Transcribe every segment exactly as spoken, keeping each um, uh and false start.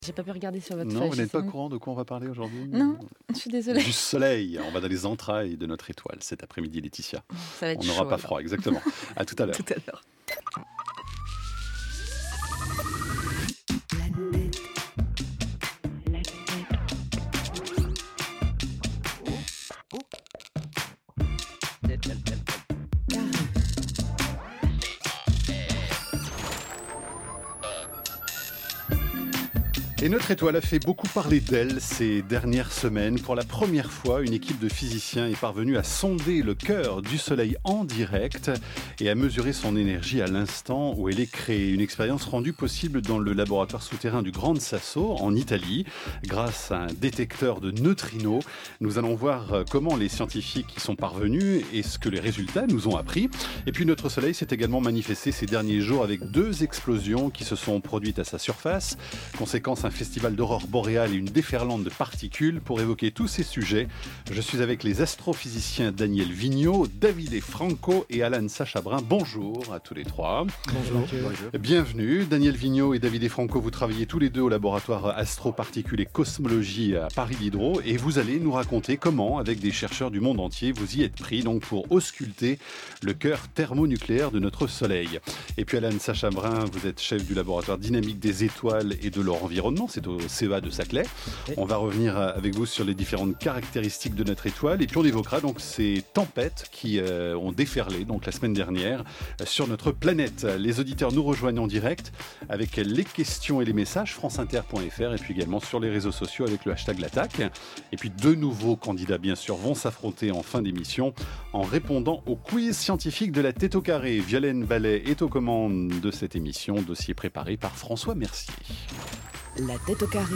J'ai pas pu regarder sur votre Non, feuille. vous je n'êtes sais pas au courant de quoi on va parler aujourd'hui? Non, je suis désolée. Du soleil. On va dans les entrailles de notre étoile cet après-midi, Laetitia. Ça va être On n'aura chaud, pas alors. froid, exactement. À tout à l'heure. Tout à l'heure. Et notre étoile a fait beaucoup parler d'elle ces dernières semaines. Pour la première fois, une équipe de physiciens est parvenue à sonder le cœur du Soleil en direct et à mesurer son énergie à l'instant où elle est créée. Une expérience rendue possible dans le laboratoire souterrain du Gran Sasso, en Italie, grâce à un détecteur de neutrinos. Nous allons voir comment les scientifiques y sont parvenus et ce que les résultats nous ont appris. Et puis notre Soleil s'est également manifesté ces derniers jours avec deux explosions qui se sont produites à sa surface. Conséquence, un festival d'aurore boréale et une déferlante de particules. Pour évoquer tous ces sujets, je suis avec les astrophysiciens Daniel Vigneault, Davide Franco et Alan Sacha-Brun. Bonjour à tous les trois. Bonjour. Bonjour. Bienvenue. Daniel Vigneault et Davide Franco, vous travaillez tous les deux au laboratoire Astroparticules et Cosmologie à Paris Diderot et vous allez nous raconter comment, avec des chercheurs du monde entier, vous y êtes pris donc pour ausculter le cœur thermonucléaire de notre Soleil. Et puis Alan Sacha-Brun, vous êtes chef du laboratoire dynamique des étoiles et de leur environnement. C'est au C E A de Saclay. On va revenir avec vous sur les différentes caractéristiques de notre étoile et puis on évoquera donc ces tempêtes qui euh, ont déferlé donc la semaine dernière euh, sur notre planète. Les auditeurs nous rejoignent en direct avec les questions et les messages franceinter point f r et puis également sur les réseaux sociaux avec le hashtag l'attaque. Et puis deux nouveaux candidats bien sûr vont s'affronter en fin d'émission en répondant au quiz scientifique de la tête au carré. Violaine Ballet est aux commandes de cette émission, dossier préparé par François Mercier. La tête au carré,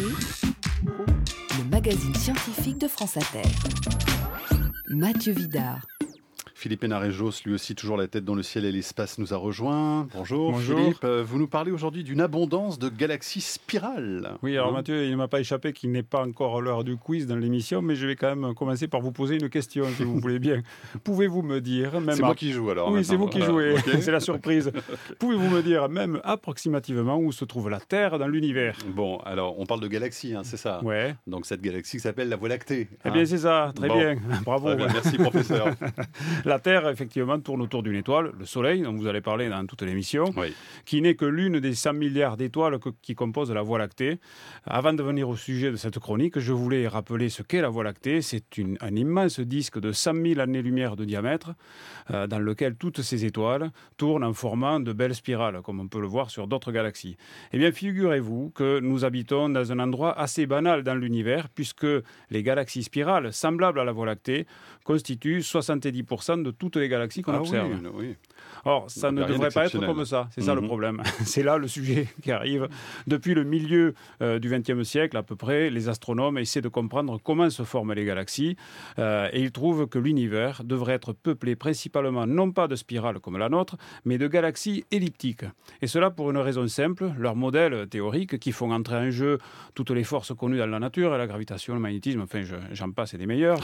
le magazine scientifique de France Inter. Mathieu Vidard. Philippe Hénarejos, lui aussi toujours la tête dans le ciel et l'espace, nous a rejoint. Bonjour, Bonjour. Philippe. Vous nous parlez aujourd'hui d'une abondance de galaxies spirales. Oui, alors Hein Mathieu, il ne m'a pas échappé qu'il n'est pas encore l'heure du quiz dans l'émission, mais je vais quand même commencer par vous poser une question, si vous voulez bien. Pouvez-vous me dire... Même C'est à... moi qui joue alors. Oui, c'est vous qui Voilà. jouez, Okay. c'est la surprise. Pouvez-vous me dire même approximativement où se trouve la Terre dans l'univers? Bon, alors on parle de galaxies, hein, c'est ça. Ouais. Donc cette galaxie s'appelle la Voie lactée. Eh hein. bien, c'est ça, très Bon. bien. Bravo. Très bien, merci professeur. La Terre, effectivement, tourne autour d'une étoile, le Soleil, dont vous allez parler dans toute l'émission, Oui. qui n'est que l'une des cent milliards d'étoiles que- qui composent la Voie lactée. Avant de venir au sujet de cette chronique, je voulais rappeler ce qu'est la Voie lactée. C'est une- un immense disque de cent mille années-lumière de diamètre, euh, dans lequel toutes ces étoiles tournent en formant de belles spirales, comme on peut le voir sur d'autres galaxies. Eh bien, figurez-vous que nous habitons dans un endroit assez banal dans l'univers, puisque les galaxies spirales, semblables à la Voie lactée, constituent soixante-dix pour cent de toutes les galaxies qu'on Ah observe. oui, oui. Or, ça Il y ne a rien devrait pas être d'exceptionnel. comme ça. C'est ça le Mhm. problème. C'est là le sujet qui arrive. Depuis le milieu euh, du vingtième siècle, à peu près, les astronomes essaient de comprendre comment se forment les galaxies. Euh, et ils trouvent que l'univers devrait être peuplé principalement, non pas de spirales comme la nôtre, mais de galaxies elliptiques. Et cela pour une raison simple. Leurs modèles théoriques qui font entrer en jeu toutes les forces connues dans la nature, la gravitation, le magnétisme, enfin, je- j'en passe et des meilleurs.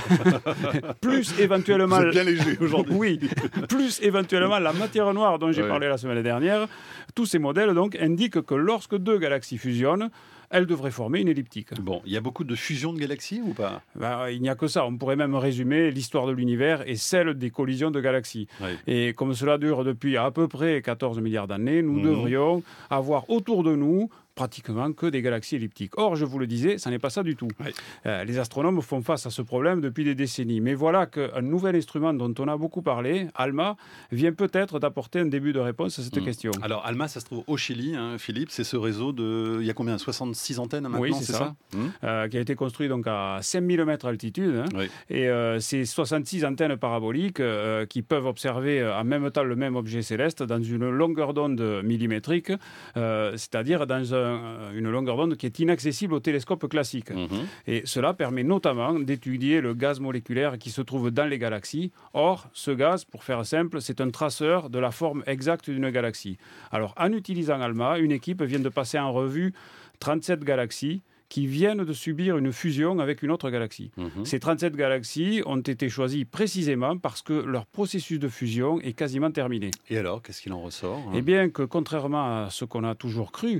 Plus éventuellement... Vous êtes bien léger aujourd'hui. Oui, plus éventuellement la matière noire dont j'ai Oui. parlé la semaine dernière. Tous ces modèles donc indiquent que lorsque deux galaxies fusionnent, elles devraient former une elliptique. Bon, il y a beaucoup de fusions de galaxies ou pas? Ben, il n'y a que ça. On pourrait même résumer l'histoire de l'univers et celle des collisions de galaxies. Oui. Et comme cela dure depuis à peu près quatorze milliards d'années, nous Mhm. devrions avoir autour de nous pratiquement que des galaxies elliptiques. Or, je vous le disais, ça n'est pas ça du tout. Oui. Euh, les astronomes font face à ce problème depuis des décennies. Mais voilà qu'un nouvel instrument dont on a beaucoup parlé, ALMA, vient peut-être d'apporter un début de réponse à cette Mhm. question. Alors Alma, ça se trouve au Chili, hein, Philippe. C'est ce réseau de... Il y a combien? soixante-six antennes maintenant, Oui, c'est c'est ça. ça, Hum Euh, qui a été construit donc à cinq mille mètres d'altitude. hein. Oui. Et euh, ces soixante-six antennes paraboliques euh, qui peuvent observer euh, en même temps le même objet céleste dans une longueur d'onde millimétrique, euh, c'est-à-dire dans un- une longueur d'onde qui est inaccessible au télescope classique. Mhm. Et cela permet notamment d'étudier le gaz moléculaire qui se trouve dans les galaxies. Or, ce gaz, pour faire simple, c'est un traceur de la forme exacte d'une galaxie. Alors, en utilisant ALMA, une équipe vient de passer en revue trente-sept galaxies qui viennent de subir une fusion avec une autre galaxie. Mhm. Ces trente-sept galaxies ont été choisies précisément parce que leur processus de fusion est quasiment terminé. Et alors, qu'est-ce qu'il en ressort, hein? Eh bien que contrairement à ce qu'on a toujours cru,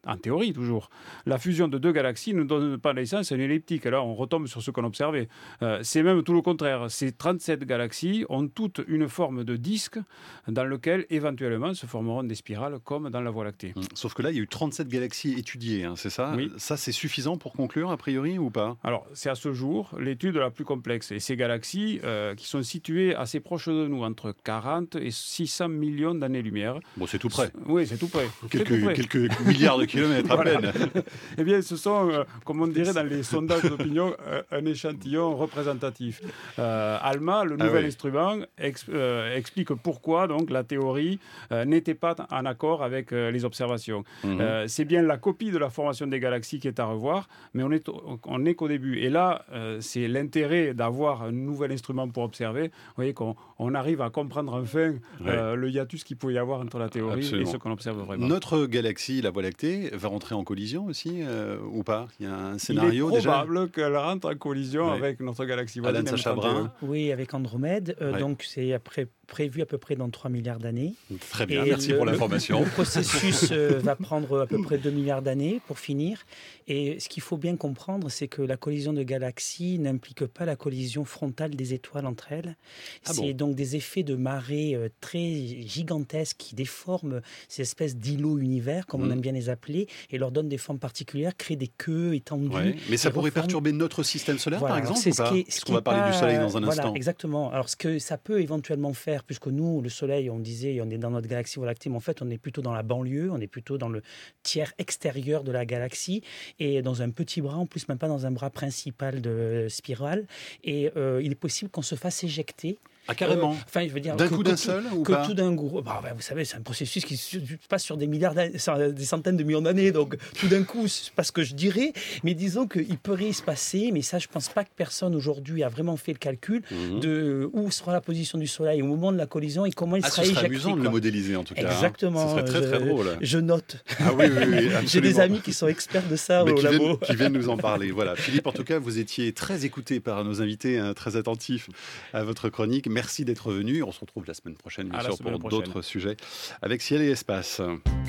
en théorie toujours, la fusion de deux galaxies ne donne pas naissance à une elliptique. Alors on retombe sur ce qu'on observait. Euh, c'est même tout le contraire. Ces trente-sept galaxies ont toutes une forme de disque dans lequel éventuellement se formeront des spirales comme dans la Voie lactée. Sauf que là, il y a eu trente-sept galaxies étudiées, hein, c'est ça? Oui. Ça, c'est suffisant pour conclure, a priori, ou pas? Alors, c'est à ce jour l'étude la plus complexe. Et ces galaxies, euh, qui sont situées assez proches de nous, entre quarante et six cents millions d'années-lumière. Bon, c'est tout près. Oui, c'est tout près. Quelques, C'est tout près. quelques milliards de kilomètres à Voilà. peine. Eh bien, ce sont, euh, comme on dirait dans les sondages d'opinion, euh, un échantillon représentatif. Euh, ALMA, le nouvel Ah oui. instrument, ex- euh, explique pourquoi donc, la théorie euh, n'était pas en accord avec euh, les observations. Mhm. Euh, c'est bien la copie de la formation des galaxies qui est à revoir, mais on est, au- on n'est qu'au début. Et là, euh, c'est l'intérêt d'avoir un nouvel instrument pour observer. Vous voyez qu'on on arrive à comprendre enfin euh, le hiatus qu'il peut y avoir entre la théorie Absolument. et ce qu'on observe vraiment. Notre galaxie, la Voie lactée, va rentrer en collision aussi, euh, ou pas? Il y a un scénario Il est déjà? probable qu'elle rentre en collision Ouais. avec notre galaxie Alain voisine. de M trente et un. Sacha-Brun. Oui, avec Andromède. Euh, Ouais. Donc, c'est après, prévu à peu près dans trois milliards d'années. Très bien, Et merci le- pour le- l'information. Le processus euh, va prendre à peu près deux milliards d'années pour finir. Et ce qu'il faut bien comprendre, c'est que la collision de galaxies n'implique pas la collision frontale des étoiles entre elles. Ah c'est bon donc des effets de marée euh, très gigantesques qui déforment ces espèces d'îlots univers, comme Mhm. on aime bien les appeler, et leur donnent des formes particulières, créent des queues étendues. Ouais. Mais ça et pourrait reforment- perturber notre système solaire, Voilà, par alors exemple, c'est ou ce pas? qui est- Parce ce qu'on qui va est parler du pas- Soleil dans un voilà, instant. Exactement. Alors, ce que ça peut éventuellement faire, puisque nous, le Soleil, on disait, on est dans notre galaxie Voie lactée, mais en fait, on est plutôt dans la banlieue, on est plutôt dans le tiers extérieur de la galaxie, et dans un petit bras, en plus, même pas dans un bras principal de spirale. Et euh, il est possible qu'on se fasse éjecter. Ah, carrément. Euh, Enfin, je veux dire D'un que- coup que d'un tout- seul, ou que pas? tout d'un coup, bah, bah, vous savez, c'est un processus qui se passe sur des milliards, d'années- sur des centaines de millions d'années, donc tout d'un coup, c'est pas ce que je dirais, mais disons qu'il pourrait se passer, mais ça, je pense pas que personne aujourd'hui a vraiment fait le calcul Mhm. de où sera la position du Soleil au moment de la collision et comment il Ah, sera ce serait éjecté. amusant de le quoi. modéliser, en tout cas. hein. Exactement. Ce serait très, très je- drôle. Je note. Ah oui, oui, oui, J'ai absolument. des amis qui sont experts de ça Mais au qui, labo. viennent, qui viennent nous en parler. Voilà. Philippe, en tout cas, vous étiez très écouté par nos invités, hein, très attentifs à votre chronique. Merci d'être venu. On se retrouve la semaine prochaine, bien À la sûr, semaine pour prochaine. d'autres sujets avec Ciel et Espace.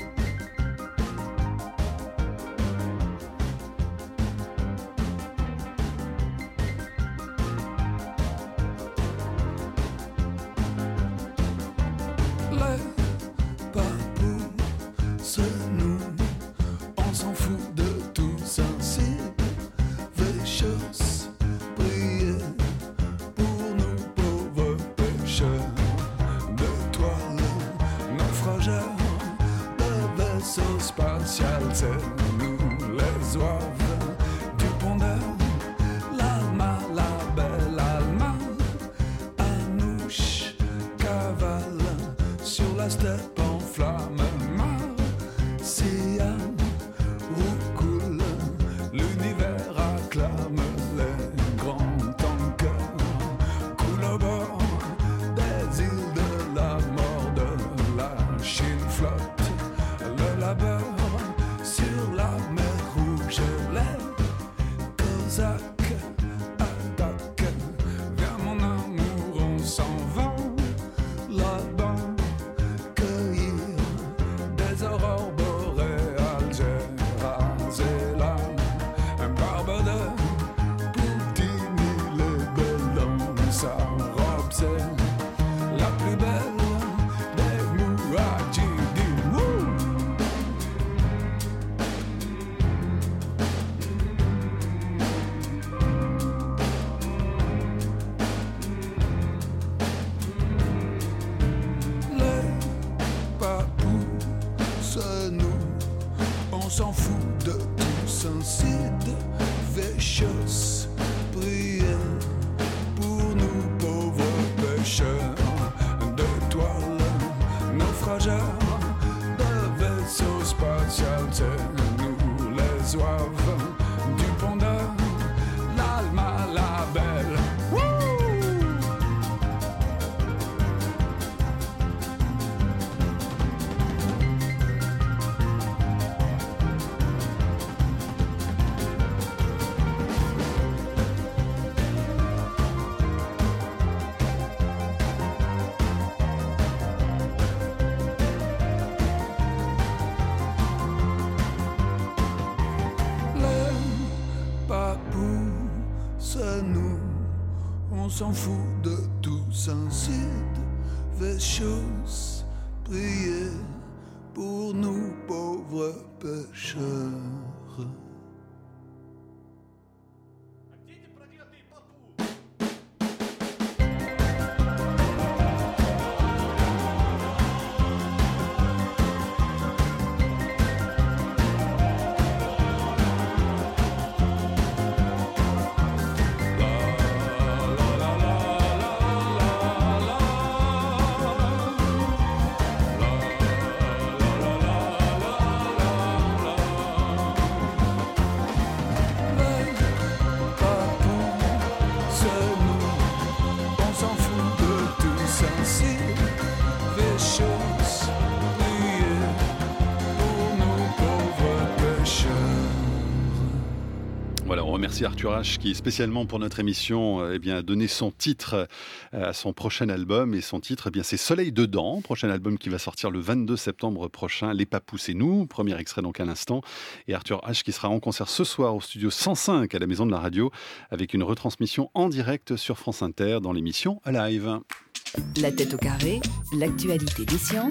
Les papous, c'est nous, on s'en fout de tout ça, c'est des choses prier pour nous pauvres pécheurs, d'étoiles, naufrageurs, de vaisseaux spatial, c'est nous les oives du pondeur, l'Alma, la belle Alma, Anouche, cavale sur la steppe en flamme, Marcia, où coule l'univers acclame les grands tankers, coulent au bord des îles de la mort, de la Chine flotte, le labeur sur la mer rouge, les cosaques attaquent, vers mon amour on s'en va là-bas, cueillir des aurores boréales, j'ai rasé l'âme, un barbe de Poutine, il est belle dans sa robe, c'est la plus belle des Mouadjidines. Wouh! Les papous, c'est nous, on s'en fout de tout sensible, véchos, prier pour nous pauvres pécheurs, d'étoiles, naufrageurs, de vaisseaux spatial, c'est nous les oives du pondeur, l'Alma, la belle. Wouh! On s'en fout de tous, ainsi de choses, prier pour nous pauvres pécheurs. Voilà, on remercie Arthur H qui, spécialement pour notre émission, euh, eh bien, a donné son titre euh, à son prochain album. Et son titre, eh bien, c'est Soleil dedans, prochain album qui va sortir le vingt-deux septembre prochain. Les Papous et nous, premier extrait donc à l'instant. Et Arthur H qui sera en concert ce soir au studio cent cinq à la Maison de la Radio avec une retransmission en direct sur France Inter dans l'émission Alive. La tête au carré, l'actualité des sciences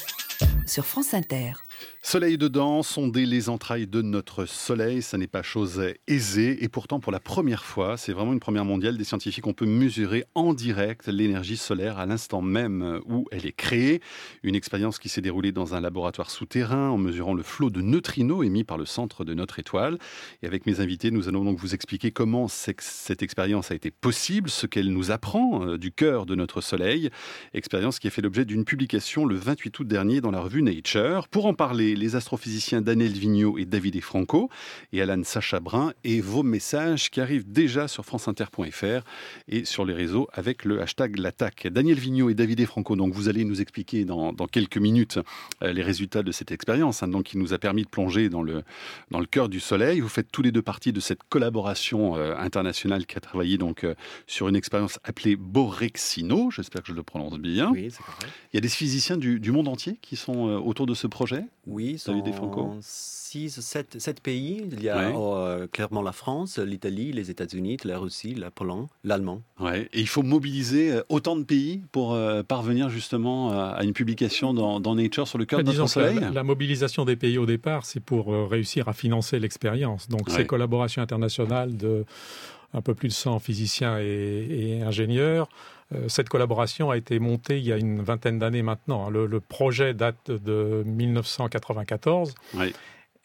sur France Inter. Soleil dedans, sonder les entrailles de notre soleil, ça n'est pas chose aisée. Et pourtant, pour la première fois, c'est vraiment une première mondiale, des scientifiques, on peut mesurer en direct l'énergie solaire à l'instant même où elle est créée. Une expérience qui s'est déroulée dans un laboratoire souterrain en mesurant le flot de neutrinos émis par le centre de notre étoile. Et avec mes invités, nous allons donc vous expliquer comment cette expérience a été possible, ce qu'elle nous apprend du cœur de notre soleil. Expérience qui a fait l'objet d'une publication le vingt-huit août dernier dans la revue Nature. Pour en parler, les astrophysiciens Daniel Vigneault et Davide Franco et Alan Sacha Brun et vos messages qui arrivent déjà sur franceinter point f r et sur les réseaux avec le hashtag l'attaque. Daniel Vigneault et Davide Franco, donc vous allez nous expliquer dans, dans quelques minutes euh, les résultats de cette expérience hein, donc qui nous a permis de plonger dans le, dans le cœur du soleil. Vous faites tous les deux partie de cette collaboration euh, internationale qui a travaillé donc euh, sur une expérience appelée Borexino, j'espère que je le prononce bien. Oui, c'est correct. Il y a des physiciens du, du monde entier qui sont euh, autour de ce projet. Oui, David Franco. six, sept, sept pays. Il y a ouais. euh, clairement la France, l'Italie, les États-Unis, la Russie, la Pologne, l'Allemand. Ouais. Et il faut mobiliser autant de pays pour euh, parvenir justement à une publication dans, dans Nature sur le cœur de notre soleil. La, la mobilisation des pays au départ, c'est pour euh, réussir à financer l'expérience. Donc ouais. Ces collaborations internationales de un peu plus de cent physiciens et, et ingénieurs. Cette collaboration a été montée il y a une vingtaine d'années maintenant. Le, le projet date de dix-neuf cent quatre-vingt-quatorze. Oui.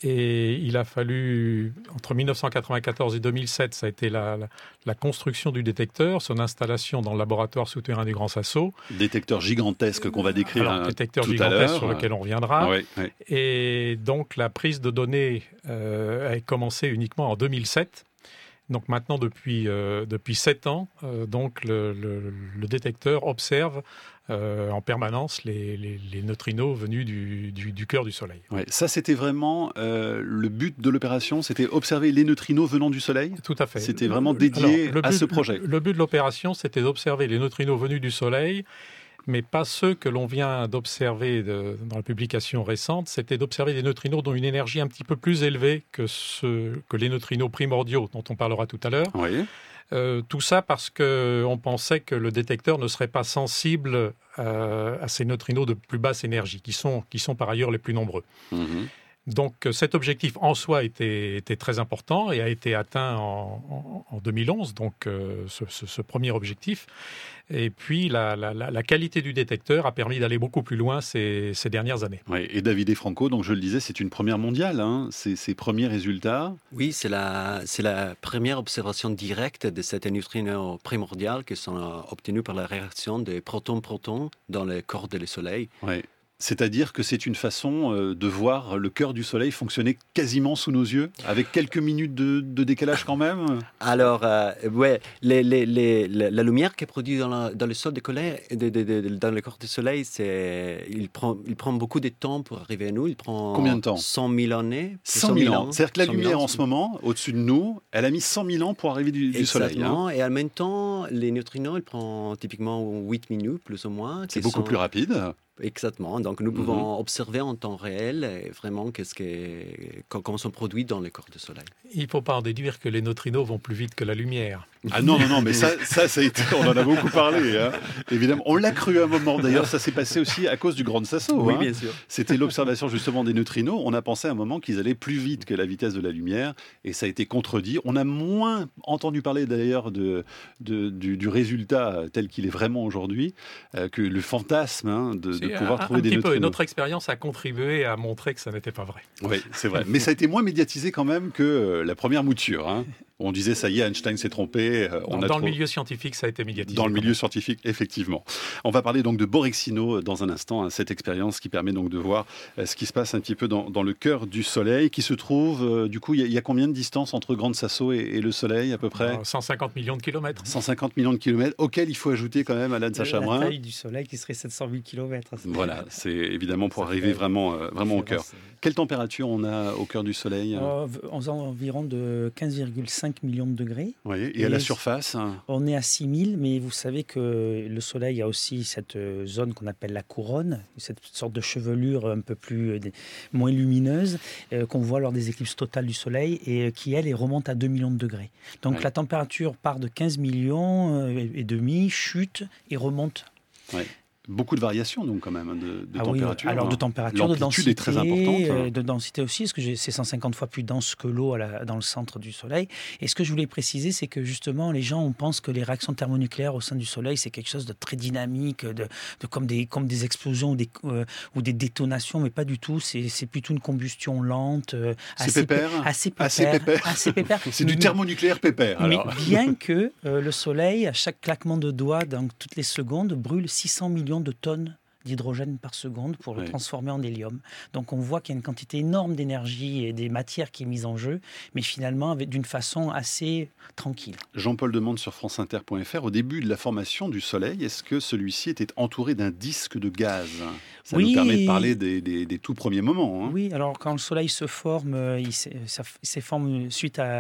Et il a fallu, entre dix-neuf cent quatre-vingt-quatorze et deux mille sept, ça a été la, la, la construction du détecteur, son installation dans le laboratoire souterrain du Grand Sasso. Détecteur gigantesque qu'on va décrire Alors, un, détecteur tout gigantesque à l'heure. Sur lequel on reviendra. Oui, oui. Et donc la prise de données euh, a commencé uniquement en deux mille sept. Donc maintenant, depuis, euh, depuis sept ans, euh, donc le, le, le détecteur observe euh, en permanence les, les, les neutrinos venus du, du, du cœur du Soleil. Ouais, ça, c'était vraiment euh, le but de l'opération, c'était observer les neutrinos venant du Soleil. Tout à fait. C'était vraiment dédié Alors, à but, ce projet. Le, le but de l'opération, c'était d'observer les neutrinos venus du Soleil, mais pas ceux que l'on vient d'observer de, dans la publication récente, c'était d'observer des neutrinos dont une énergie un petit peu plus élevée que, ce, que les neutrinos primordiaux dont on parlera tout à l'heure. Oui. Euh, tout ça parce qu'on pensait que le détecteur ne serait pas sensible euh, à ces neutrinos de plus basse énergie, qui sont, qui sont par ailleurs les plus nombreux. Mmh. Donc cet objectif en soi était, était très important et a été atteint en, en, en deux mille onze, donc euh, ce, ce, ce premier objectif. Et puis la, la, la qualité du détecteur a permis d'aller beaucoup plus loin ces, ces dernières années. Oui, et Davide Franco, donc je le disais, c'est une première mondiale, hein, ces, ces premiers résultats. Oui, c'est la, c'est la première observation directe de cet neutrino primordial qui sont obtenus par la réaction des protons-protons dans le corps du Soleil. Oui. C'est-à-dire que c'est une façon euh, de voir le cœur du Soleil fonctionner quasiment sous nos yeux, avec quelques minutes de, de décalage quand même. Alors, euh, ouais, les, les, les, la lumière qui est produite dans, la, dans le sol de colère, de, de, de, dans le corps du Soleil, c'est, il, prend, il prend beaucoup de temps pour arriver à nous. Il prend combien de temps? cent mille années. cent mille ans. C'est-à-dire que la lumière en ce moment, au-dessus de nous, elle a mis cent mille ans pour arriver du, du Soleil. Exactement. Hein. Et en même temps, les neutrinos, ils prennent typiquement huit minutes, plus ou moins. C'est beaucoup sont... plus rapide. Exactement. Donc, nous pouvons mmh. observer en temps réel vraiment qu'est-ce que, comment sont produits dans le corps du Soleil. Il ne faut pas en déduire que les neutrinos vont plus vite que la lumière. Ah non, non, non, mais ça, ça, ça a été, on en a beaucoup parlé, hein. Évidemment. On l'a cru à un moment, d'ailleurs, ça s'est passé aussi à cause du Grand Sasso. Oui, hein. bien sûr. C'était l'observation justement des neutrinos. On a pensé à un moment qu'ils allaient plus vite que la vitesse de la lumière, et ça a été contredit. On a moins entendu parler d'ailleurs de, de, du, du résultat tel qu'il est vraiment aujourd'hui, euh, que le fantasme hein, de, de pouvoir un, trouver un des petit neutrinos. peu. Notre expérience a contribué à montrer que ça n'était pas vrai. Oui, c'est vrai. Mais ça a été moins médiatisé quand même que euh, la première mouture. Hein. On disait, ça y est, Einstein s'est trompé. Euh, on dans a dans trop... le milieu scientifique, ça a été médiatisé. Dans le milieu même. scientifique, effectivement. On va parler donc de Borexino dans un instant, hein, cette expérience qui permet donc de voir euh, ce qui se passe un petit peu dans, dans le cœur du Soleil, qui se trouve, euh, du coup, il y, y a combien de distance entre Grande Sasso et, et le Soleil, à peu près Euh, cent cinquante millions de kilomètres. cent cinquante millions de kilomètres, auxquels il faut ajouter quand même, Alan La Sachabrun. taille du Soleil qui serait sept cent mille kilomètres. Voilà, c'est évidemment pour Ça arriver fait vraiment, euh, vraiment au cœur. différence. Quelle température on a au cœur du Soleil Euh, aux environs de quinze virgule cinq millions de degrés. Oui, et à la et- surface hein. On est à six mille, mais vous savez que le Soleil a aussi cette zone qu'on appelle la couronne, cette sorte de chevelure un peu plus euh, moins lumineuse euh, qu'on voit lors des éclipses totales du Soleil et euh, qui, elle, remonte à deux millions de degrés. Donc Ouais. la température part de quinze millions euh, et demi, chute et remonte. Beaucoup de variations donc quand même de, de Ah oui, température. alors de hein. température, de L'amplitude densité, est très importante. euh, de densité aussi, parce que j'ai- c'est cent cinquante fois plus dense que l'eau à la- dans le centre du Soleil. Et ce que je voulais préciser, c'est que justement, les gens on pense que les réactions thermonucléaires au sein du Soleil, c'est quelque chose de très dynamique, de, de comme, des, comme des explosions ou des, euh, ou des détonations, mais pas du tout. C'est c'est plutôt une combustion lente, euh, C'est assez, pépère pé- assez pépère, Assez pépère. assez pépère. C'est du Mais- thermonucléaire pépère. mais Alors. bien que euh, le Soleil, à chaque claquement de doigts, dans toutes les secondes, brûle six cents millions de tonnes d'hydrogène par seconde pour le Ouais. transformer en hélium. Donc on voit qu'il y a une quantité énorme d'énergie et des matières qui est mise en jeu, mais finalement avec- d'une façon assez tranquille. Jean-Paul demande sur franceinter point f r, au début de la formation du Soleil, est-ce que celui-ci était entouré d'un disque de gaz? Ça Oui. nous permet de parler des, des- des tout premiers moments. hein. Oui, alors quand le Soleil se forme, euh, il s'est ça f- il s'est formé suite à,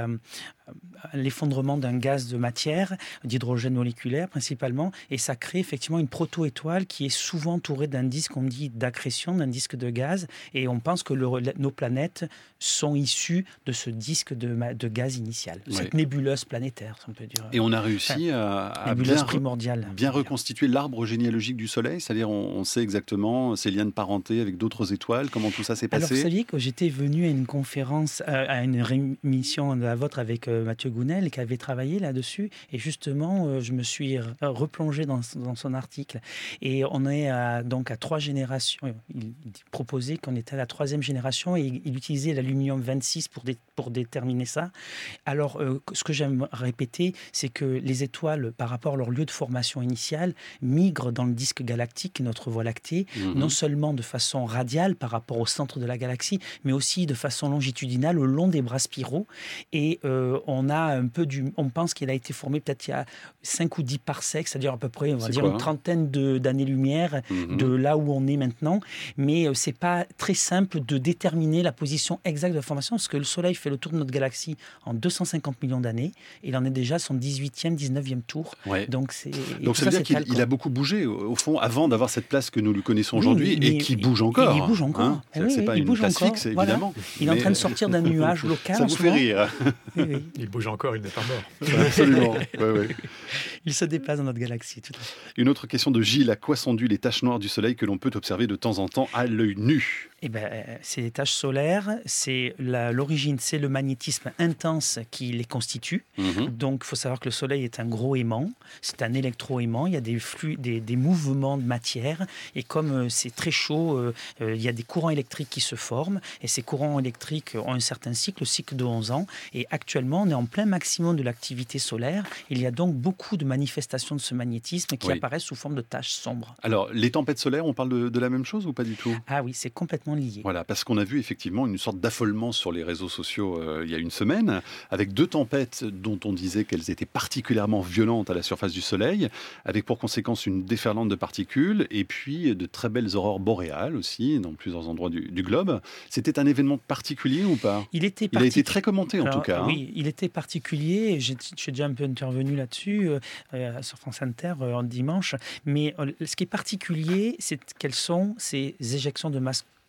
à l'effondrement d'un gaz de matière, d'hydrogène moléculaire principalement, et ça crée effectivement une proto-étoile qui est souvent entourée d'un disque, on dit d'accrétion, d'un disque de gaz, et on pense que le- nos planètes sont issues de ce disque de, ma- de gaz initial, Ouais. cette nébuleuse planétaire, si on peut dire. Et on a réussi à, à nébuleuse bien, re- primordiale. bien reconstituer l'arbre généalogique du Soleil, c'est-à-dire on, on sait exactement ses liens de parenté avec d'autres étoiles, comment tout ça s'est Alors, vous passé. saviez que j'étais venu à une conférence, euh, à une rémission de la vôtre avec euh, Mathieu Gounel, qui avait travaillé là-dessus. Et justement, euh, je me suis re- replongé dans, dans son article. Et on est à, donc à trois générations. Il, il proposait qu'on était à la troisième génération et il, il utilisait l'aluminium vingt-six pour, dé- pour déterminer ça. Alors, euh, ce que j'aime répéter, c'est que les étoiles, par rapport à leur lieu de formation initiale, migrent dans le disque galactique, notre Voie lactée, Mhm. non seulement de façon radiale par rapport au centre de la galaxie, mais aussi de façon longitudinale le long des bras spiraux. Et euh, on a un peu du, on pense qu'il a été formé peut-être il y a cinq ou dix parsecs, c'est-à-dire à peu près, on va C'est dire quoi, une hein trentaine de- d'années-lumière Mhm. de là où on est maintenant. Mais euh, c'est pas très simple de déterminer la position exacte de la formation, parce que le Soleil fait le tour de notre galaxie en deux cent cinquante millions d'années. Et il en est déjà à son dix-huitième, dix-neuvième tour. Ouais. Donc, c'est, et Donc tout ça veut dire c'est qu'il calque, il a beaucoup bougé, au au fond, avant d'avoir cette place que nous lui connaissons aujourd'hui, Oui, mais- et qui mais- bouge encore. il bouge encore. hein. Eh C'est oui, c'est pas il une bouge place encore, fixe, voilà. évidemment. Il est en Mais- train de sortir d'un nuage local. Ça en vous ce fait moment. rire. Oui, oui. Il bouge encore, il n'est pas mort. Absolument. Ouais, ouais. Il se déplace dans notre galaxie. Tout à fait. Une autre question de Gilles. À quoi sont dues les taches noires du Soleil que l'on peut observer de temps en temps à l'œil nu? Eh ben, euh, c'est les taches solaires. C'est la- l'origine, c'est le magnétisme intense qui les constitue. Mhm. Donc, il faut savoir que le Soleil est un gros aimant. C'est un électroaimant. Il y a des flux, des, des mouvements de matière. Et comme euh, c'est très chaud, euh, euh, il y a des courants électriques qui se forment. Et ces courants électriques ont un certain cycle, le cycle de onze ans. Et actuellement, on est en plein maximum de l'activité solaire. Il y a donc beaucoup de manifestations de ce magnétisme qui Oui. apparaissent sous forme de taches sombres. Alors, les tempêtes solaires, on parle de, de la même chose ou pas du tout? Ah oui, c'est complètement lié. Voilà, parce qu'on a vu effectivement une sorte d'affolement sur les réseaux sociaux euh, il y a une semaine, avec deux tempêtes dont on disait qu'elles étaient particulièrement violentes à la surface du Soleil, avec pour conséquence une déferlante de particules, et puis de très belles aurores boréales aussi, dans plusieurs endroits du, du globe. C'était un événement particulier ou pas? Il était Il a été partic- très commenté en Alors, tout cas. hein. Oui, il était particulier. et J'ai j'ai déjà un peu intervenu là-dessus euh, euh, sur France Inter euh, en dimanche. Mais euh, ce qui est particulier, c'est quelles sont ces éjections de masse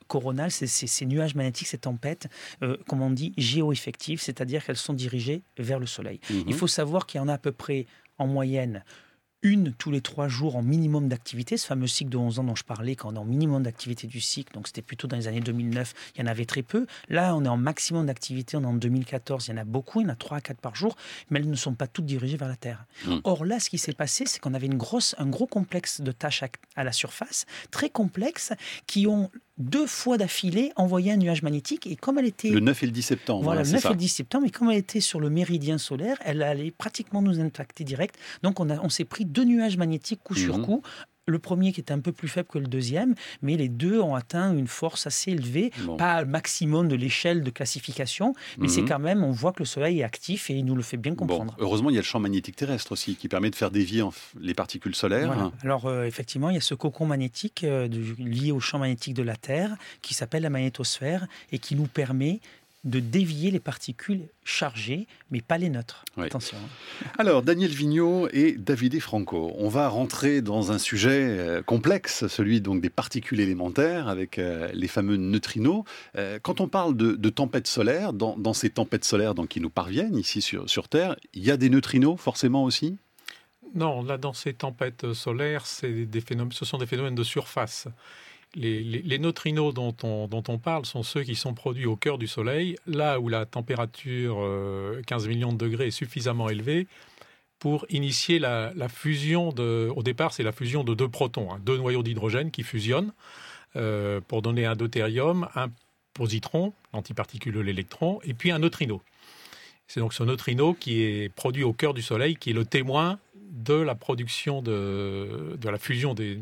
coronales, c'est, c'est, ces nuages magnétiques, ces tempêtes, euh, comme on dit, géo-effectives, c'est-à-dire qu'elles sont dirigées vers le Soleil. Mmh. Il faut savoir qu'il y en a à peu près, en moyenne, une tous les trois jours en minimum d'activité, ce fameux cycle de onze ans dont je parlais, quand on est en minimum d'activité du cycle, donc c'était plutôt dans les années deux mille neuf, il y en avait très peu. Là, on est en maximum d'activité, on est en deux mille quatorze, il y en a beaucoup, il y en a trois à quatre par jour, mais elles ne sont pas toutes dirigées vers la Terre. Mmh. Or là, ce qui s'est passé, c'est qu'on avait une grosse, un gros complexe de tâches à, à la surface, très complexe, qui ont deux fois d'affilée envoyé un nuage magnétique, et comme elle était... Le neuf et le dix septembre. Voilà, voilà le neuf ça. et le dix septembre, et comme elle était sur le méridien solaire, elle allait pratiquement nous impacter direct. Donc on, a, on s'est pris deux nuages magnétiques coup mmh. sur coup. Le premier qui était un peu plus faible que le deuxième, mais les deux ont atteint une force assez élevée, bon. Pas le maximum de l'échelle de classification, mais mmh. c'est quand même, on voit que le Soleil est actif et il nous le fait bien comprendre. Bon, heureusement, il y a le champ magnétique terrestre aussi, qui permet de faire dévier les particules solaires. Voilà. Alors euh, effectivement, il y a ce cocon magnétique euh, de, lié au champ magnétique de la Terre, qui s'appelle la magnétosphère, et qui nous permet de dévier les particules chargées, mais pas les neutres. Oui. Attention. Alors, Daniel Vigneault et Davide Franco, on va rentrer dans un sujet complexe, celui donc des particules élémentaires, avec euh, les fameux neutrinos. Euh, quand on parle de, de tempêtes solaires, dans, dans ces tempêtes solaires donc, qui nous parviennent ici sur, sur Terre, il y a des neutrinos forcément aussi ? Non, là, dans ces tempêtes solaires, c'est des phénomènes, ce sont des phénomènes de surface. Les, les, les neutrinos dont on, dont on parle sont ceux qui sont produits au cœur du Soleil, là où la température, euh, quinze millions de degrés, est suffisamment élevée pour initier la, la fusion, de, au départ c'est la fusion de deux protons, hein, deux noyaux d'hydrogène qui fusionnent euh, pour donner un deutérium, un positron, l'antiparticule de l'électron, et puis un neutrino. C'est donc ce neutrino qui est produit au cœur du Soleil, qui est le témoin de la production de, de la fusion des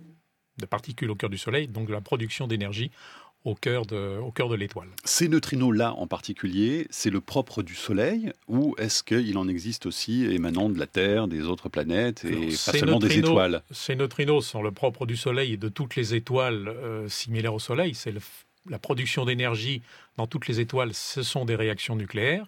de particules au cœur du Soleil, donc de la production d'énergie au cœur de, au cœur de l'étoile. Ces neutrinos-là en particulier, c'est le propre du Soleil, ou est-ce qu'il en existe aussi émanant de la Terre, des autres planètes, et Alors, pas seulement des étoiles ? Ces neutrinos sont le propre du Soleil et de toutes les étoiles euh, similaires au Soleil. C'est le, la production d'énergie dans toutes les étoiles, ce sont des réactions nucléaires.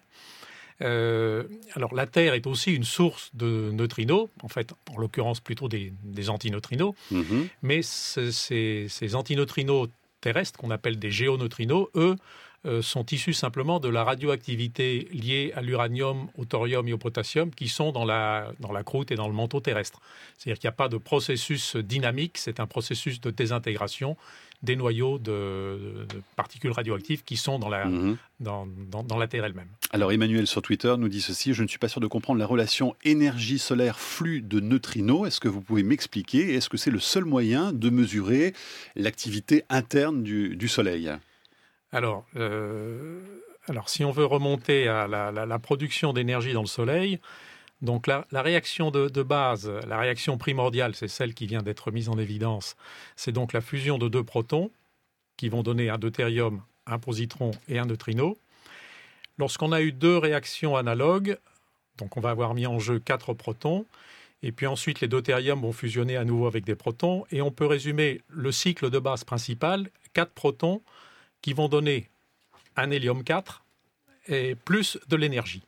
Euh, alors la Terre est aussi une source de neutrinos, en fait, en l'occurrence plutôt des, des antineutrinos, mmh. mais ces, ces antineutrinos terrestres, qu'on appelle des géoneutrinos, eux, euh, sont issus simplement de la radioactivité liée à l'uranium, au thorium et au potassium qui sont dans la, dans la croûte et dans le manteau terrestre. C'est-à-dire qu'il n'y a pas de processus dynamique, c'est un processus de désintégration des noyaux de, de, de particules radioactives qui sont dans la, mmh. dans, dans, dans la Terre elle-même. Alors Emmanuel sur Twitter nous dit ceci: je ne suis pas sûr de comprendre la relation énergie solaire flux de neutrinos. Est-ce que vous pouvez m'expliquer? Est-ce que c'est le seul moyen de mesurer l'activité interne du, du Soleil? Alors, euh, alors, si on veut remonter à la, la, la production d'énergie dans le Soleil, donc la, la réaction de, de base, la réaction primordiale, c'est celle qui vient d'être mise en évidence. C'est donc la fusion de deux protons qui vont donner un deutérium, un positron et un neutrino. Lorsqu'on a eu deux réactions analogues, donc on va avoir mis en jeu quatre protons, et puis ensuite les deutériums vont fusionner à nouveau avec des protons, et on peut résumer le cycle de base principal, quatre protons qui vont donner un hélium quatre et plus de l'énergie.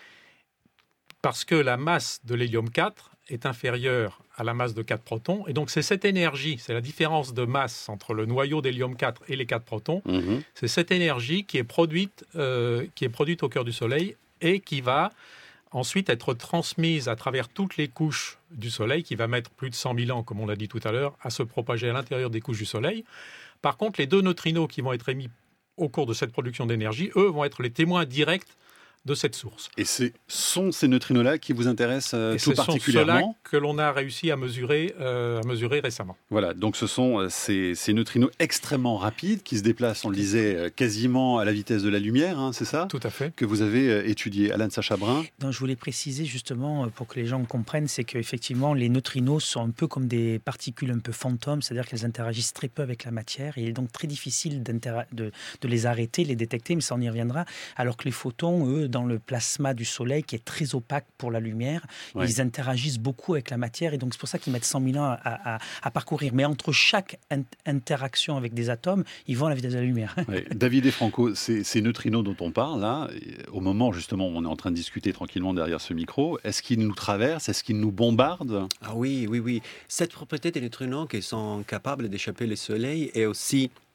Parce que la masse de l'hélium quatre est inférieure à la masse de quatre protons. Et donc, c'est cette énergie, c'est la différence de masse entre le noyau d'hélium quatre et les quatre protons. Mmh. C'est cette énergie qui est produite, euh, qui est produite au cœur du Soleil et qui va ensuite être transmise à travers toutes les couches du Soleil, qui va mettre plus de cent mille ans, comme on l'a dit tout à l'heure, à se propager à l'intérieur des couches du Soleil. Par contre, les deux neutrinos qui vont être émis au cours de cette production d'énergie, eux, vont être les témoins directs de cette source. Et ce sont ces neutrinos-là qui vous intéressent euh, tout particulièrement? Et ce sont ceux-là que l'on a réussi à mesurer, euh, à mesurer récemment. Voilà, donc ce sont euh, ces, ces neutrinos extrêmement rapides qui se déplacent, on le disait, euh, quasiment à la vitesse de la lumière, hein, c'est ça? Tout à fait. Que vous avez euh, étudié. Alain de Sacha-Brun? Non, je voulais préciser justement, pour que les gens comprennent, c'est qu'effectivement, les neutrinos sont un peu comme des particules un peu fantômes, c'est-à-dire qu'elles interagissent très peu avec la matière, et il est donc très difficile de, de les arrêter, les détecter, mais ça on y reviendra, alors que les photons, eux, dans le plasma du Soleil, qui est très opaque pour la lumière, ouais. Ils interagissent beaucoup avec la matière, et donc c'est pour ça qu'ils mettent cent mille ans à, à, à parcourir. Mais entre chaque in- interaction avec des atomes, ils vont à la vitesse de la lumière. Ouais. David et Franco, ces, ces neutrinos dont on parle, là, au moment justement où on est en train de discuter tranquillement derrière ce micro, est-ce qu'ils nous traversent? Est-ce qu'ils nous bombardent? Ah oui, oui, oui. Cette propriété des neutrinos qui sont capables d'échapper au Soleil est aussi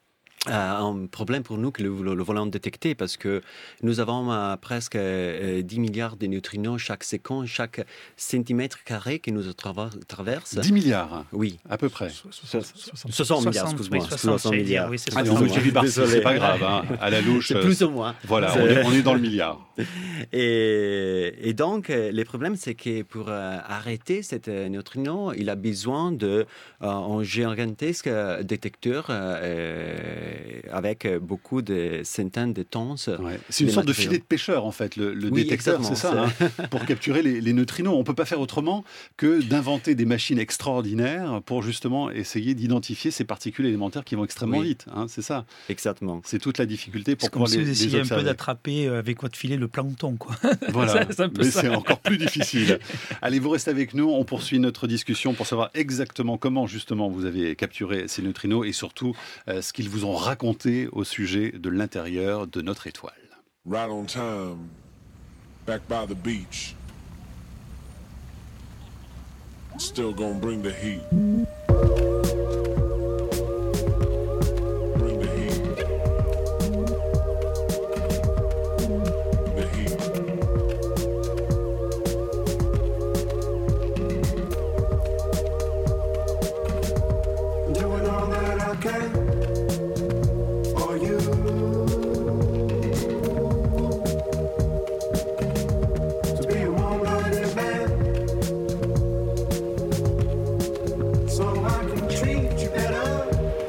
un problème pour nous que le, le, le voulons détecter parce que nous avons euh, presque euh, dix milliards de neutrinos chaque seconde, chaque centimètre carré qui nous trava- traverse. dix milliards. Oui. À peu près. soixante milliards, excuse-moi. Oui, soixante milliards. Oui, c'est Ah, ça. non, j'ai vu par Désolé. c'est pas grave, hein. À la louche. C'est plus ou moins. Voilà, on est, on est dans le milliard. Et, et donc, euh, le problème, c'est que pour euh, arrêter cet euh, neutrino, il a besoin d'un euh, gigantesque détecteur euh, avec beaucoup de centaines de tonnes. Ouais. C'est une sorte de filet de pêcheur, en fait, le, le Oui, détecteur, c'est ça, hein, pour capturer les, les neutrinos. On ne peut pas faire autrement que d'inventer des machines extraordinaires pour justement essayer d'identifier ces particules élémentaires qui vont extrêmement Oui. vite. Hein, c'est ça. Exactement. C'est toute la difficulté pour C'est comme pouvoir si les, vous les essayez un observer. peu d'attraper avec votre filet le plancton, quoi. Voilà, c'est un peu mais ça. c'est encore plus difficile. Allez, vous restez avec nous, on poursuit notre discussion pour savoir exactement comment justement vous avez capturé ces neutrinos et surtout euh, ce qu'ils vous ont raconté au sujet de l'intérieur de notre étoile. Right on time, back by the beach. Still gonna bring the heat. Bring the heat. The heat. Doing all that I can for you. To be a warm-blooded man, so I can treat you better.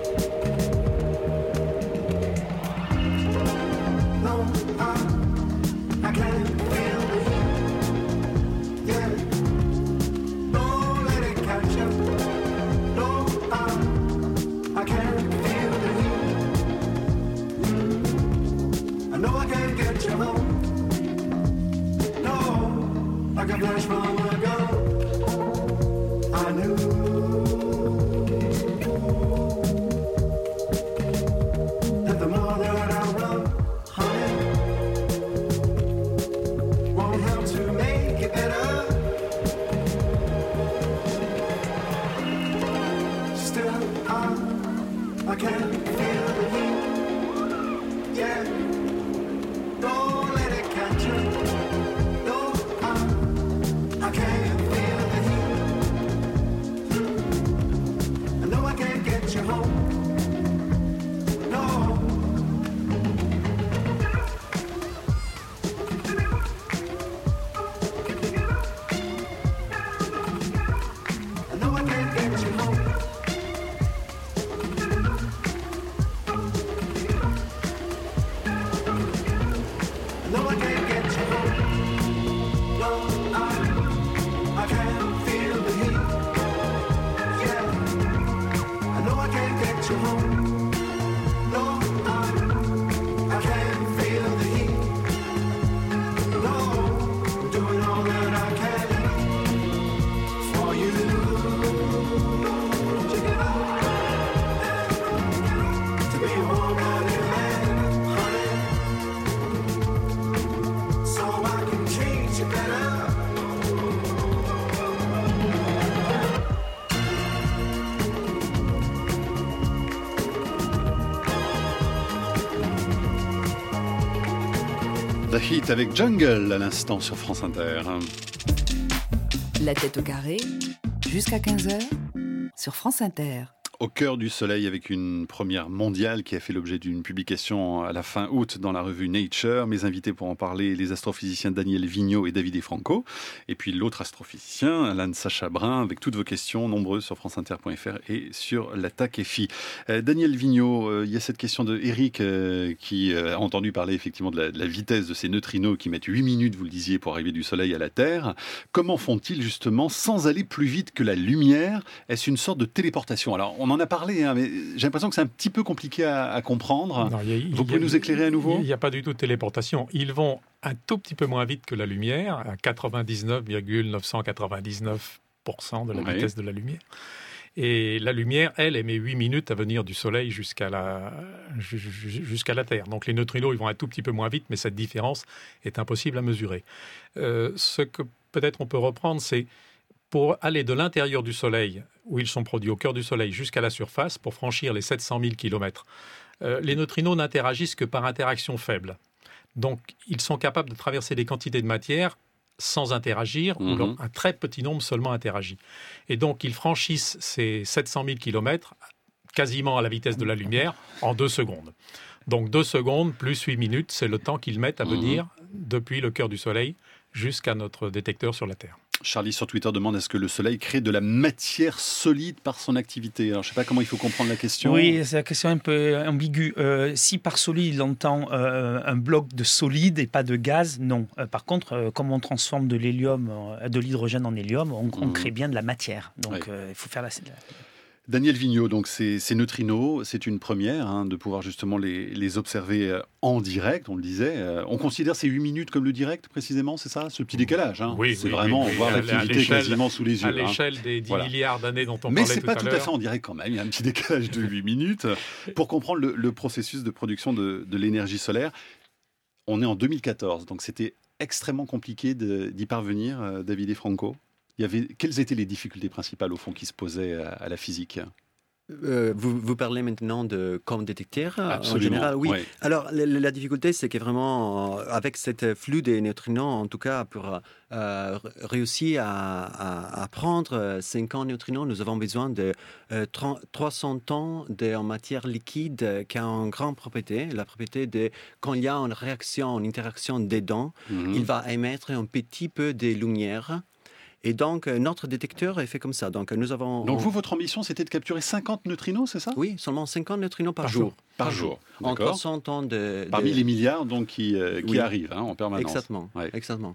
No, I, I can't feel the heat. Yeah, don't let it catch you. No, I, I can't feel the heat. Mm. I know I can't get you home. No, like a flash from a gun. I knew that the more that I run, honey, won't help to make it better. Still, I, I can't feel the heat. Yeah, don't let it catch you. No, I, I can't feel the heat. I know I can't get you home. No. I know I can't get you home. I know I can't get you home. No, I, I can't feel the heat. Yeah, I know I can't get you home. No, I, I can't feel the heat. No, I'm doing all that I can for you. Check it out. To be a warm-blooded man, honey, so I can treat you better. The Heat avec Jungle à l'instant sur France Inter. La tête au carré, jusqu'à quinze heures, sur France Inter. Au cœur du soleil avec une première mondiale qui a fait l'objet d'une publication à la fin août dans la revue Nature. Mes invités pour en parler, les astrophysiciens Daniel Vigneault et Davide Franco. Et puis l'autre astrophysicien, Alan Sacha Brun, avec toutes vos questions nombreuses sur franceinter point f r et sur la T A C F I. Euh, Daniel Vigneault, euh, il y a cette question de Eric euh, qui euh, a entendu parler effectivement de la, de la vitesse de ces neutrinos qui mettent huit minutes, vous le disiez, pour arriver du soleil à la Terre. Comment font-ils justement sans aller plus vite que la lumière? Est-ce une sorte de téléportation? Alors on en a parlé, hein, mais j'ai l'impression que c'est un petit peu compliqué à, à comprendre. Non, il y a- il Vous y pouvez a- nous éclairer à nouveau? Il n'y a pas du tout de téléportation. Ils vont un tout petit peu moins vite que la lumière, à quatre-vingt-dix-neuf virgule neuf cent quatre-vingt-dix-neuf pour cent de la Oui. vitesse de la lumière. Et la lumière, elle, elle met huit minutes à venir du Soleil jusqu'à la, ju- ju- jusqu'à la Terre. Donc les neutrinos, ils vont un tout petit peu moins vite, mais cette différence est impossible à mesurer. Euh, ce que peut-être on peut reprendre, c'est pour aller de l'intérieur du Soleil, où ils sont produits au cœur du Soleil, jusqu'à la surface, pour franchir les sept cent mille kilomètres euh, les neutrinos n'interagissent que par interaction faible. Donc, ils sont capables de traverser des quantités de matière sans interagir, Mmh. ou un très petit nombre seulement interagit. Et donc, ils franchissent ces sept cent mille kilomètres quasiment à la vitesse de la lumière en deux secondes. Donc, deux secondes plus huit minutes, c'est le temps qu'ils mettent à Mmh. venir depuis le cœur du Soleil jusqu'à notre détecteur sur la Terre. Charlie sur Twitter demande est-ce que le Soleil crée de la matière solide par son activité? Alors je ne sais pas comment il faut comprendre la question. Oui, c'est la question un peu ambiguë. Euh, si par solide, il entend euh, un bloc de solide et pas de gaz, non. Euh, par contre, euh, comme on transforme de l'hélium, euh, de l'hydrogène en hélium, on, on Mmh. crée bien de la matière. Donc Ouais. euh, il faut faire la... la- Daniel Vigneault, donc ces, ces neutrinos, c'est une première hein, de pouvoir justement les, les observer euh, en direct, on le disait. Euh, on considère ces huit minutes comme le direct précisément, c'est ça? Ce petit décalage, hein. Oui, c'est oui, vraiment oui, oui. voir À- à l'activité l'échelle- quasiment sous les yeux. À hein. l'échelle des dix Voilà. milliards d'années dont on Mais parlait c'est tout pas à tout à l'heure. fait en direct quand même, il y a un petit décalage de huit minutes. Pour comprendre le, le processus de production de, de l'énergie solaire, on est en deux mille quatorze, donc c'était extrêmement compliqué de- d'y parvenir, euh, David et Franco. Il y avait, quelles étaient les difficultés principales au fond qui se posaient à, à la physique? Euh, vous, vous parlez maintenant de comme détecteur euh, en Absolument, général, oui. ouais. Alors la, la difficulté, c'est que vraiment, euh, avec cette flux des neutrinos, en tout cas, pour euh, réussir à, à, à prendre cinquante neutrinos, nous avons besoin de euh, trente trois cents tonnes de en matière liquide qui a une grande propriété, la propriété de quand il y a une réaction, une interaction dedans, Mhm. il va émettre un petit peu de lumière. Et donc, euh, notre détecteur est fait comme ça. Donc, nous avons... Donc vous, votre ambition, c'était de capturer cinquante neutrinos, c'est ça? Oui, seulement cinquante neutrinos par, Par jour. jour. Par jour, En d'accord. trois cents tonnes de... Parmi de- les milliards donc, qui, euh, qui Oui. arrivent hein, en permanence. Exactement, Ouais. exactement.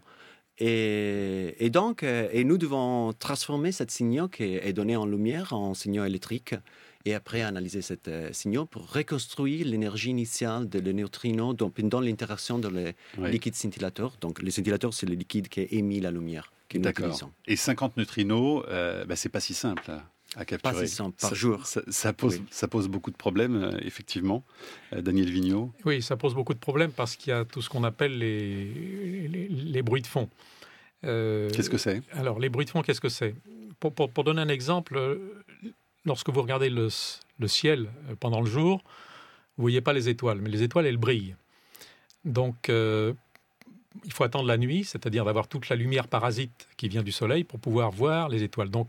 Et, et donc, euh, et nous devons transformer cette signal qui est donné en lumière en signal électrique et après analyser cette euh, signal pour reconstruire l'énergie initiale de le neutrino dans, pendant l'interaction de le Ouais. liquide scintillateur. Donc, le scintillateur, c'est le liquide qui émet la lumière que nous D'accord. utilisons. Et cinquante neutrinos, euh, bah, c'est pas si simple à, à capturer. Pas si simple, par Ça- jour. Ça, ça pose, Oui. ça pose beaucoup de problèmes, euh, effectivement. Euh, Daniel Vigneault. Oui, ça pose beaucoup de problèmes parce qu'il y a tout ce qu'on appelle les, les, les bruits de fond. Euh, Qu'est-ce que c'est? Alors, les bruits de fond, qu'est-ce que c'est? pour, pour, pour donner un exemple, euh, lorsque vous regardez le, le ciel euh, pendant le jour, vous ne voyez pas les étoiles, mais les étoiles, elles brillent. Donc, euh, il faut attendre la nuit, c'est-à-dire d'avoir toute la lumière parasite qui vient du soleil pour pouvoir voir les étoiles. Donc,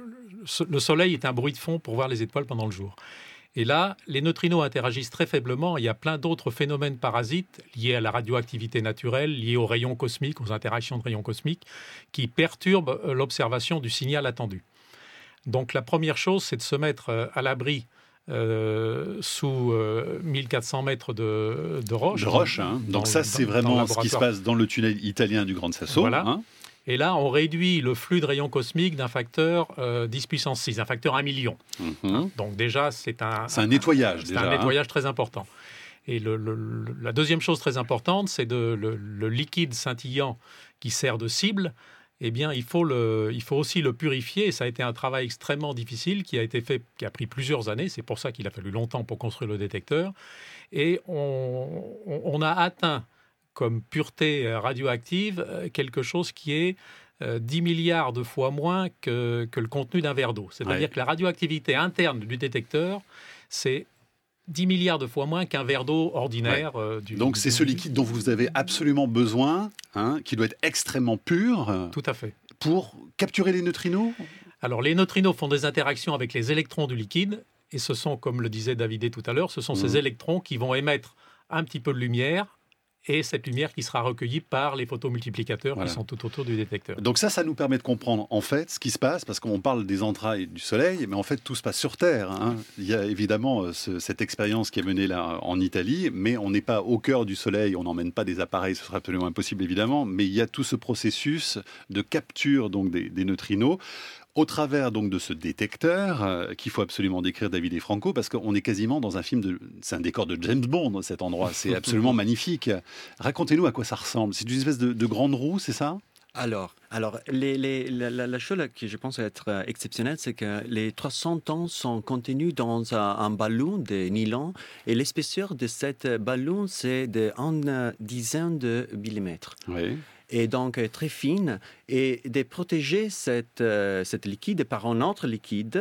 le, le soleil est un bruit de fond pour voir les étoiles pendant le jour. Et là, les neutrinos interagissent très faiblement. Il y a plein d'autres phénomènes parasites liés à la radioactivité naturelle, liés aux rayons cosmiques, aux interactions de rayons cosmiques, qui perturbent l'observation du signal attendu. Donc la première chose, c'est de se mettre à l'abri euh, sous euh, mille quatre cents mètres de, de roche. De roche, hein. Dans- Donc ça, dans- c'est dans vraiment le ce qui se laboratoire. passe dans le tunnel italien du Grand Sasso. Voilà. hein. Et là, on réduit le flux de rayons cosmiques d'un facteur euh, dix puissance six, un facteur un million. Mhm. Donc déjà, c'est un, C'est un nettoyage, c'est déjà, un hein. nettoyage très important. Et le- le- le- la deuxième chose très importante, c'est de, le, le liquide scintillant qui sert de cible. Eh bien, il faut, le, il faut aussi le purifier. Et ça a été un travail extrêmement difficile qui a été fait, qui a pris plusieurs années. C'est pour ça qu'il a fallu longtemps pour construire le détecteur. Et on, on- on a atteint comme pureté radioactive euh, quelque chose qui est euh, dix milliards de fois moins que, que le contenu d'un verre d'eau. C'est-à-dire Ouais. que la radioactivité interne du détecteur, c'est dix milliards de fois moins qu'un verre d'eau ordinaire. euh, du, Donc c'est du- ce liquide dont vous avez absolument besoin, hein, qui doit être extrêmement pur euh, Tout à fait. pour capturer les neutrinos. Alors, les neutrinos font des interactions avec les électrons du liquide, et ce sont, comme le disait David tout à l'heure, ce sont Mhm. ces électrons qui vont émettre un petit peu de lumière, et cette lumière qui sera recueillie par les photomultiplicateurs Voilà. qui sont tout autour du détecteur. Donc ça, ça nous permet de comprendre en fait ce qui se passe, parce qu'on parle des entrailles du Soleil, mais en fait tout se passe sur Terre. hein. Il y a évidemment euh, ce- cette expérience qui est menée là en Italie, mais on n'est pas au cœur du Soleil, on n'emmène pas des appareils, ce serait absolument impossible évidemment, mais il y a tout ce processus de capture donc des, des neutrinos au travers donc de ce détecteur euh, qu'il faut absolument décrire, David et Franco, parce qu'on est quasiment dans un film de, c'est un décor de James Bond cet endroit, c'est absolument magnifique. Racontez-nous à quoi ça ressemble. C'est une espèce de, de grande roue, c'est ça? Alors, alors les, les, la, la- la chose que je pense être euh, exceptionnelle, c'est que les trois cents tonnes sont contenues dans un, un ballon de nylon et l'épaisseur de cette ballon, c'est d'une dizaine de millimètres. Oui. Et donc euh, très fine, et de protéger cette, euh, cette liquide par un autre liquide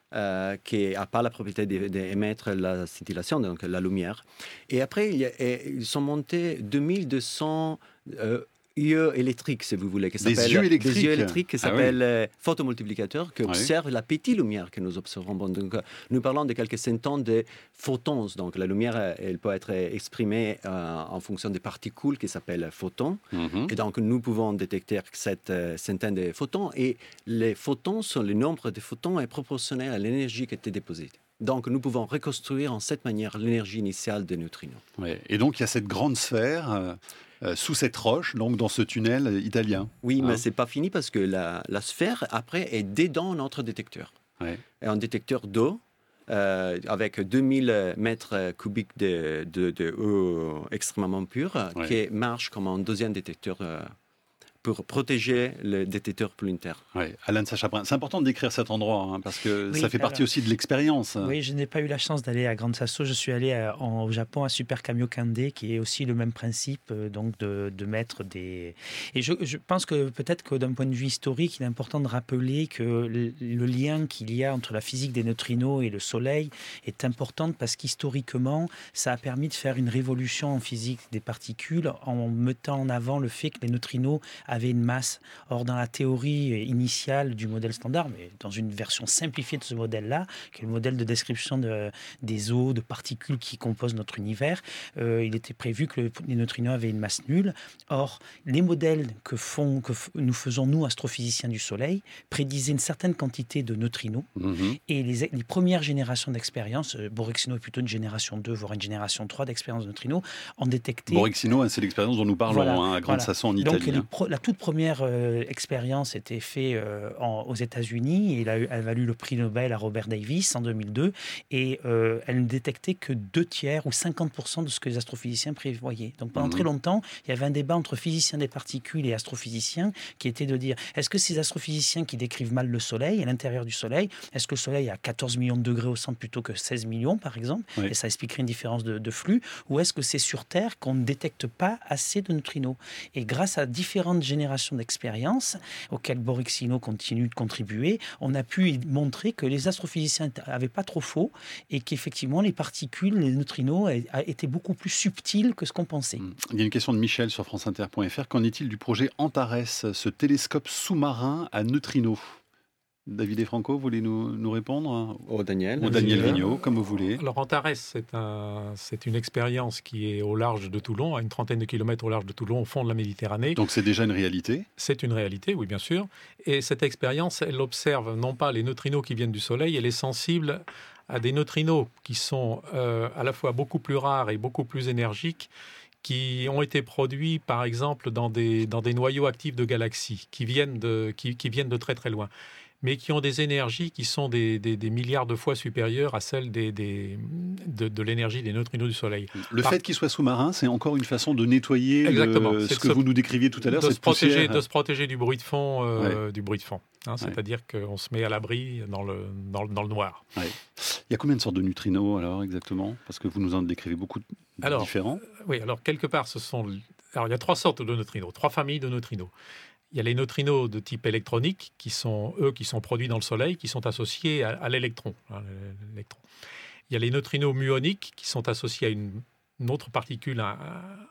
euh, qui n'a pas la propriété d'émettre la scintillation, donc la lumière. Et après, il y a, et ils sont montés deux mille deux cents euh, yeux électriques, si vous voulez. Qui des yeux électriques Des yeux électriques qui ah s'appellent oui. euh, photomultiplicateurs, qui oui. observent la petite lumière que nous observons. Bon, donc, nous parlons de quelques centaines de photons. Donc, la lumière, elle peut être exprimée euh, en fonction des particules qui s'appellent photons. Mm-hmm. Et donc, nous pouvons détecter cette euh, centaine de photons. Et les photons, sont, le nombre de photons est proportionnel à l'énergie qui était déposée. Donc, nous pouvons reconstruire en cette manière l'énergie initiale des neutrinos. Ouais. Et donc, il y a cette grande sphère euh, euh, sous cette roche, donc dans ce tunnel euh, italien. Oui, hein. mais ce n'est pas fini parce que la, la sphère, après, est dedans notre détecteur. Ouais. Et un détecteur d'eau, euh, avec deux mille mètres cubiques de, de, de eau extrêmement pure, ouais. qui marche comme un deuxième détecteur euh, pour protéger le détecteur planétaire. Ouais. Alain de Sachabrun, c'est important de décrire cet endroit, hein, parce que Oui, ça fait partie alors, aussi de l'expérience. Oui, je n'ai pas eu la chance d'aller à Gran Sasso. Je suis allé à, en, au Japon à Super Kamiokande, qui est aussi le même principe, euh, donc de, de mettre des... Et je, je pense que peut-être que d'un point de vue historique, il est important de rappeler que le, le lien qu'il y a entre la physique des neutrinos et le Soleil est important parce qu'historiquement, ça a permis de faire une révolution en physique des particules en mettant en avant le fait que les neutrinos avaient une masse. Or, dans la théorie initiale du modèle standard, mais dans une version simplifiée de ce modèle-là, qui est le modèle de description de, des eaux, de particules qui composent notre univers, euh, il était prévu que le, les neutrinos avaient une masse nulle. Or, les modèles que, font, que f- nous faisons, nous, astrophysiciens du Soleil, prédisaient une certaine quantité de neutrinos. Mm-hmm. Et les, les premières générations d'expérience, euh, Borexino est plutôt une génération deux, voire une génération trois d'expérience de neutrinos, ont détecté... Borexino, hein, c'est l'expérience dont nous parlons Voilà, hein, à Gran voilà. Sasso en Donc, Italie. les hein. pro- la toute première euh, expérience était faite euh, en- aux États-Unis et elle a, eu- elle a valu le prix Nobel à Robert Davis en deux mille deux. Et euh, elle ne détectait que deux tiers ou cinquante pour cent de ce que les astrophysiciens prévoyaient. Donc pendant Mhm. très longtemps, il y avait un débat entre physiciens des particules et astrophysiciens qui était de dire est-ce que ces astrophysiciens qui décrivent mal le Soleil, à l'intérieur du Soleil, est-ce que le Soleil a quatorze millions de degrés au centre plutôt que seize millions par exemple, Oui. et ça expliquerait une différence de, de flux, ou est-ce que c'est sur Terre qu'on ne détecte pas assez de neutrinos? Et grâce à différentes générations d'expériences auxquelles Borexino continue de contribuer, on a pu montrer que les astrophysiciens n'avaient pas trop faux et qu'effectivement les particules, les neutrinos étaient beaucoup plus subtils que ce qu'on pensait. Il y a une question de Michel sur franceinter point f r. Qu'en est-il du projet Antares, ce télescope sous-marin à neutrinos? David et Franco, vous voulez nous, nous répondre? Oh, Daniel. Ou Daniel Vigneault, comme vous voulez. Alors Antares, c'est, un, c'est une expérience qui est au large de Toulon, à une trentaine de kilomètres au large de Toulon, au fond de la Méditerranée. Donc c'est déjà une réalité? C'est une réalité, oui, bien sûr. Et cette expérience, elle observe non pas les neutrinos qui viennent du Soleil, elle est sensible à des neutrinos qui sont euh, à la fois beaucoup plus rares et beaucoup plus énergiques, qui ont été produits, par exemple, dans des, dans des noyaux actifs de galaxies, qui viennent de, qui, qui viennent de très très loin, mais qui ont des énergies qui sont des, des, des milliards de fois supérieures à celles des, des, de, de l'énergie des neutrinos du Soleil. Le Par... fait qu'il soit sous-marin, c'est encore une façon de nettoyer Exactement. le, C'est ce de que se... vous nous décriviez tout à l'heure, de cette se protéger, poussière. de se protéger du bruit de fond, euh, ouais. du bruit de fond. Hein, c'est-à-dire ouais. qu'on se met à l'abri dans le, dans, dans le noir. Ouais. Il y a combien de sortes de neutrinos alors exactement? Parce que vous nous en décrivez beaucoup de alors, différents. Oui, alors quelque part, ce sont... Alors, il y a trois sortes de neutrinos, trois familles de neutrinos. Il y a les neutrinos de type électronique, qui sont, eux, qui sont produits dans le Soleil, qui sont associés à, à l'électron, hein, l'électron. Il y a les neutrinos muoniques, qui sont associés à une, une autre particule, un,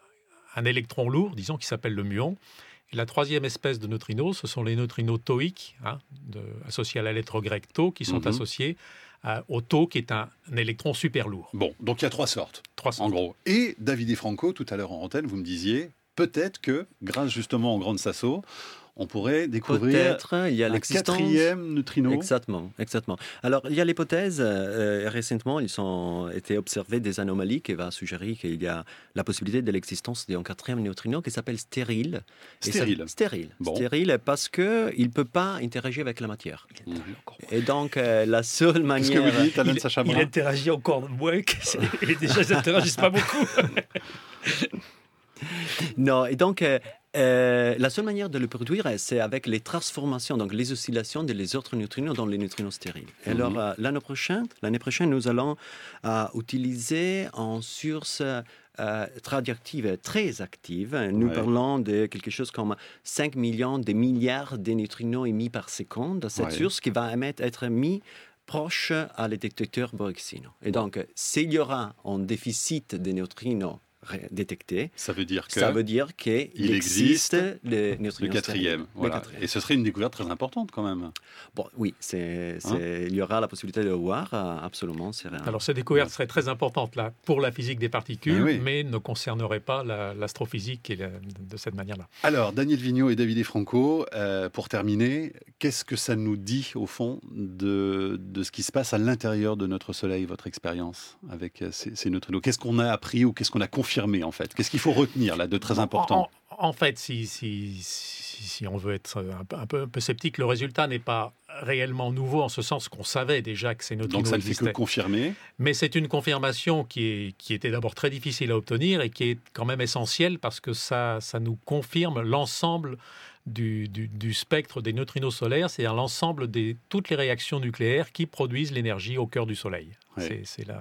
un électron lourd, disons, qui s'appelle le muon. Et la troisième espèce de neutrinos, ce sont les neutrinos tauiques, hein, de, associés à la lettre grecque tau, qui sont mm-hmm. associés à, au tau, qui est un, un électron super lourd. Bon, donc il y a trois sortes, trois sortes. En gros. Et David et Franco, tout à l'heure en antenne, vous me disiez... Peut-être que, grâce justement au Gran Sasso, on pourrait découvrir Peut-être, il y a un l'existence... quatrième neutrino. Exactement, exactement. Alors, il y a l'hypothèse, euh, récemment, ils ont été observés des anomalies qui vont suggérer qu'il y a la possibilité de l'existence d'un quatrième neutrino qui s'appelle stérile. Stérile. Ça, stérile. Bon. Stérile parce qu'il ne peut pas interagir avec la matière. Mmh. Et donc, euh, la seule manière... Qu'est-ce que vous dites, Alain de Sachabrun? Il interagit encore moins que... Et déjà, ils n'interagissent pas beaucoup. Non, et donc, euh, euh, la seule manière de le produire, c'est avec les transformations, donc les oscillations des autres neutrinos dans les neutrinos stériles. Et mm-hmm. alors, euh, l'année prochaine, l'année prochaine, nous allons euh, utiliser une source euh, radioactive très active. Nous ouais. parlons de quelque chose comme cinq millions de milliards de neutrinos émis par seconde. Cette ouais. source qui va émettre, être mise proche à les détecteurs Borexino. Et donc, s'il y aura un déficit de neutrinos détectés, ça veut dire que ça veut dire qu'il il existe, existe les neutrinos le quatrième. Voilà. Le quatrième. Et ce serait une découverte très importante quand même. Bon, oui, c'est, c'est, Hein il y aura la possibilité de le voir, euh, absolument. C'est rien. Alors, cette découverte serait très importante là, pour la physique des particules, Eh oui. mais ne concernerait pas la- l'astrophysique et la- de cette manière-là. Alors, Daniel Vigneault et Davide Franco, euh, pour terminer, qu'est-ce que ça nous dit au fond de, de ce qui se passe à l'intérieur de notre Soleil, votre expérience avec euh, ces, ces neutrinos? Qu'est-ce qu'on a appris ou qu'est-ce qu'on a confirmé en fait? Qu'est-ce qu'il faut retenir là de très important? En, en fait, si, si, si, si on veut être un peu, un, peu, un peu sceptique, le résultat n'est pas réellement nouveau en ce sens qu'on savait déjà que ces neutrinos Donc ça ne fait que existaient. confirmer. Mais c'est une confirmation qui, est, qui était d'abord très difficile à obtenir et qui est quand même essentielle parce que ça, ça nous confirme l'ensemble du, du, du spectre des neutrinos solaires, c'est-à-dire l'ensemble de toutes les réactions nucléaires qui produisent l'énergie au cœur du Soleil. Ouais. C'est, c'est la...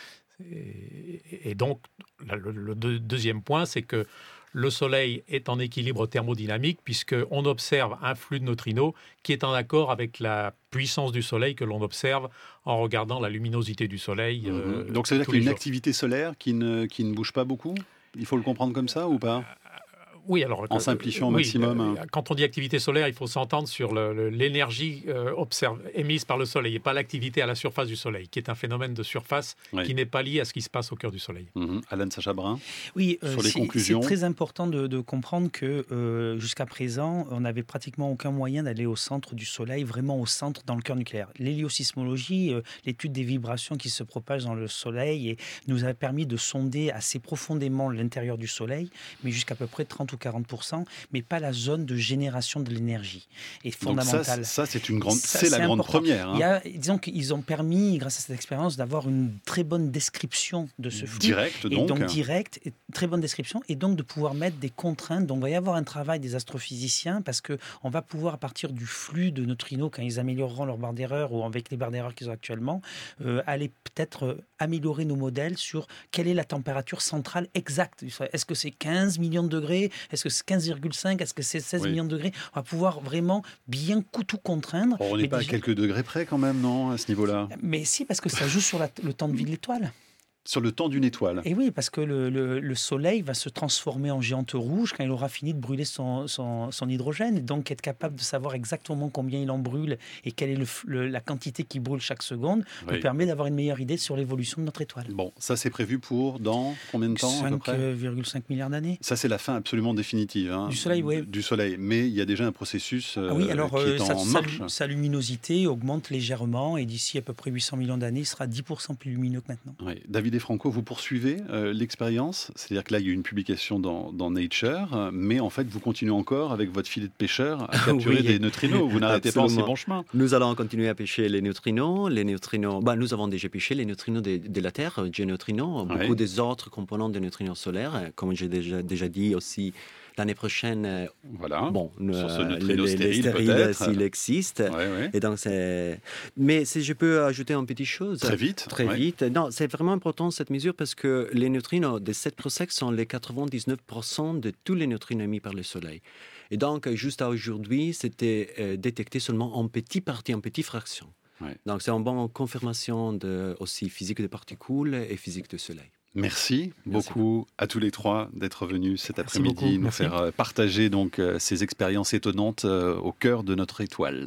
Et, et donc, le, le deux- deuxième point, c'est que le Soleil est en équilibre thermodynamique puisqu'on observe un flux de neutrinos qui est en accord avec la puissance du Soleil que l'on observe en regardant la luminosité du Soleil. euh, Mhm. Donc ça veut dire tous qu'il y a les une jours. activité solaire qui ne, qui ne bouge pas beaucoup? Il faut le comprendre comme ça ou pas? Oui, alors, En euh, simplifiant au oui, maximum, euh, hein. Quand on dit activité solaire, il faut s'entendre sur le- le- l'énergie euh, observe- émise par le Soleil et pas l'activité à la surface du Soleil, qui est un phénomène de surface Oui. qui n'est pas lié à ce qui se passe au cœur du Soleil. Mhm. Alan Sacha Brun. Oui, euh, Sur les c'est- conclusions. c'est très important de, de comprendre que euh, jusqu'à présent, on n'avait pratiquement aucun moyen d'aller au centre du Soleil, vraiment au centre dans le cœur nucléaire. L'héliosismologie, euh, l'étude des vibrations qui se propagent dans le Soleil, et nous a permis de sonder assez profondément l'intérieur du Soleil, mais jusqu'à peu près trente ou quarante pour cent, mais pas la zone de génération de l'énergie. Et Donc ça, fondamentale. ça c'est une grande, Ça, c'est la grande important. première. hein. Il y a, disons qu'ils ont permis, grâce à cette expérience, d'avoir une très bonne description de ce flux. Direct Et donc. donc direct, et très bonne description, et donc de pouvoir mettre des contraintes. Donc il va y avoir un travail des astrophysiciens parce que on va pouvoir, à partir du flux de neutrinos, quand ils amélioreront leur barre d'erreur ou avec les barres d'erreur qu'ils ont actuellement, euh, aller peut-être euh, améliorer nos modèles sur quelle est la température centrale exacte. Est-ce que c'est quinze millions de degrés? Est-ce que c'est quinze virgule cinq? Est-ce que c'est seize Oui. millions de degrés? On va pouvoir vraiment bien tout contraindre. Oh, on n'est Mais pas à déjà- quelques degrés près quand même, non, à ce niveau-là? Mais si, parce que ça joue sur la- le temps de vie de l'étoile. Sur le temps d'une étoile. Et oui, parce que le, le- le Soleil va se transformer en géante rouge quand il aura fini de brûler son, son- son hydrogène. Et donc, être capable de savoir exactement combien il en brûle et quelle est le f- le- la quantité qui brûle chaque seconde Oui. nous permet d'avoir une meilleure idée sur l'évolution de notre étoile. Bon, ça c'est prévu pour dans combien de temps à peu cinq près? virgule cinq milliards d'années. Ça c'est la fin absolument définitive. hein, Du Soleil, oui. Du Soleil. Mais il y a déjà un processus euh, Ah oui, alors qui euh, est en sa, sa- marche. sa luminosité augmente légèrement et d'ici à peu près huit cents millions d'années, il sera dix pour cent plus lumineux que maintenant. Oui. David et Franco, vous poursuivez euh, l'expérience, c'est-à-dire que là il y a eu une publication dans, dans Nature, euh, mais en fait vous continuez encore avec votre filet de pêcheur à capturer Oui. des neutrinos. Vous n'arrêtez pas en ces Absolument. bons chemins. Nous allons continuer à pêcher les neutrinos. Les neutrinos, bah, nous avons déjà pêché les neutrinos de, de la Terre, géoneutrinos, Ouais. beaucoup des autres composants des neutrinos solaires. Comme j'ai déjà, déjà dit aussi, l'année prochaine, euh, Voilà. bon, Sur ce euh, neutrino les, les stérile, stériles, peut-être. s'il existe. Ouais, ouais. Et donc c'est... Mais si je peux ajouter une petite chose. Très vite. Très ouais. vite. Non, c'est vraiment important cette mesure parce que les neutrinos de sept pour cent sont les quatre-vingt-dix-neuf pour cent de tous les neutrinos émis par le Soleil. Et donc, juste à aujourd'hui, c'était euh, détecté seulement en petite partie, en petite fraction. Ouais. Donc, c'est une bonne confirmation de aussi physique des particules et physique du Soleil. Merci, Merci beaucoup à tous les trois d'être venus cet Merci après-midi beaucoup. nous Merci. faire euh, partager donc euh, ces expériences étonnantes euh, au cœur de notre étoile.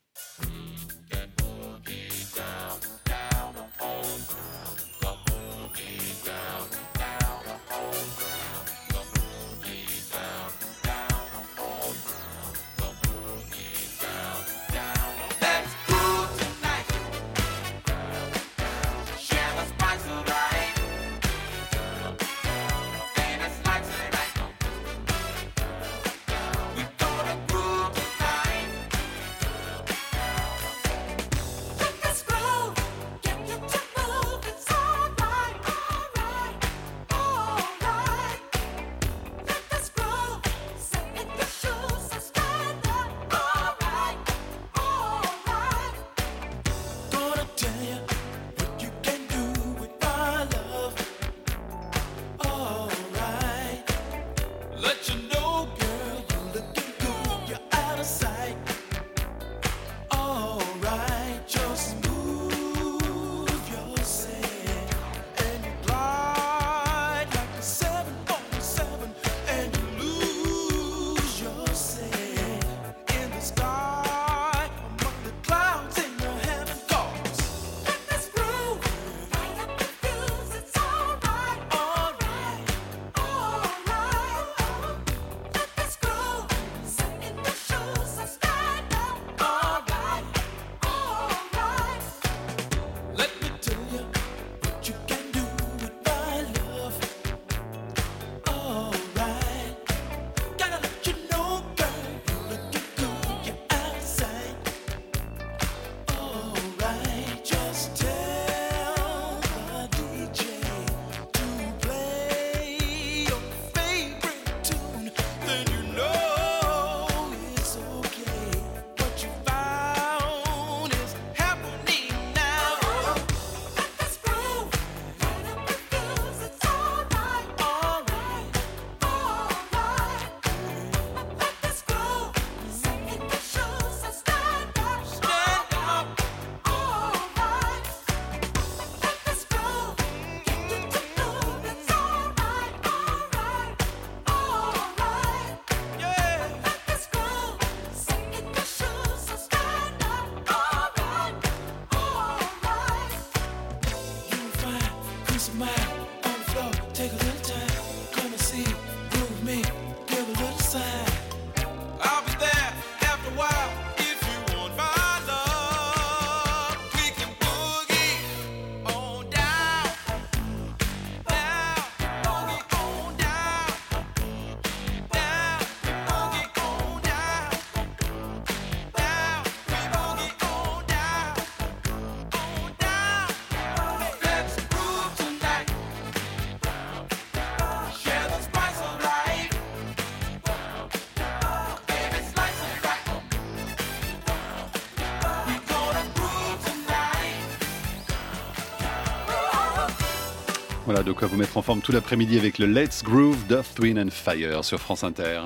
Let's groove tonight. Share the spice of life. And it's like tonight. We gonna groove tonight. Voilà, de quoi vous mettre en forme tout l'après-midi avec le Let's Groove d'Earth, Wind and Fire sur France Inter.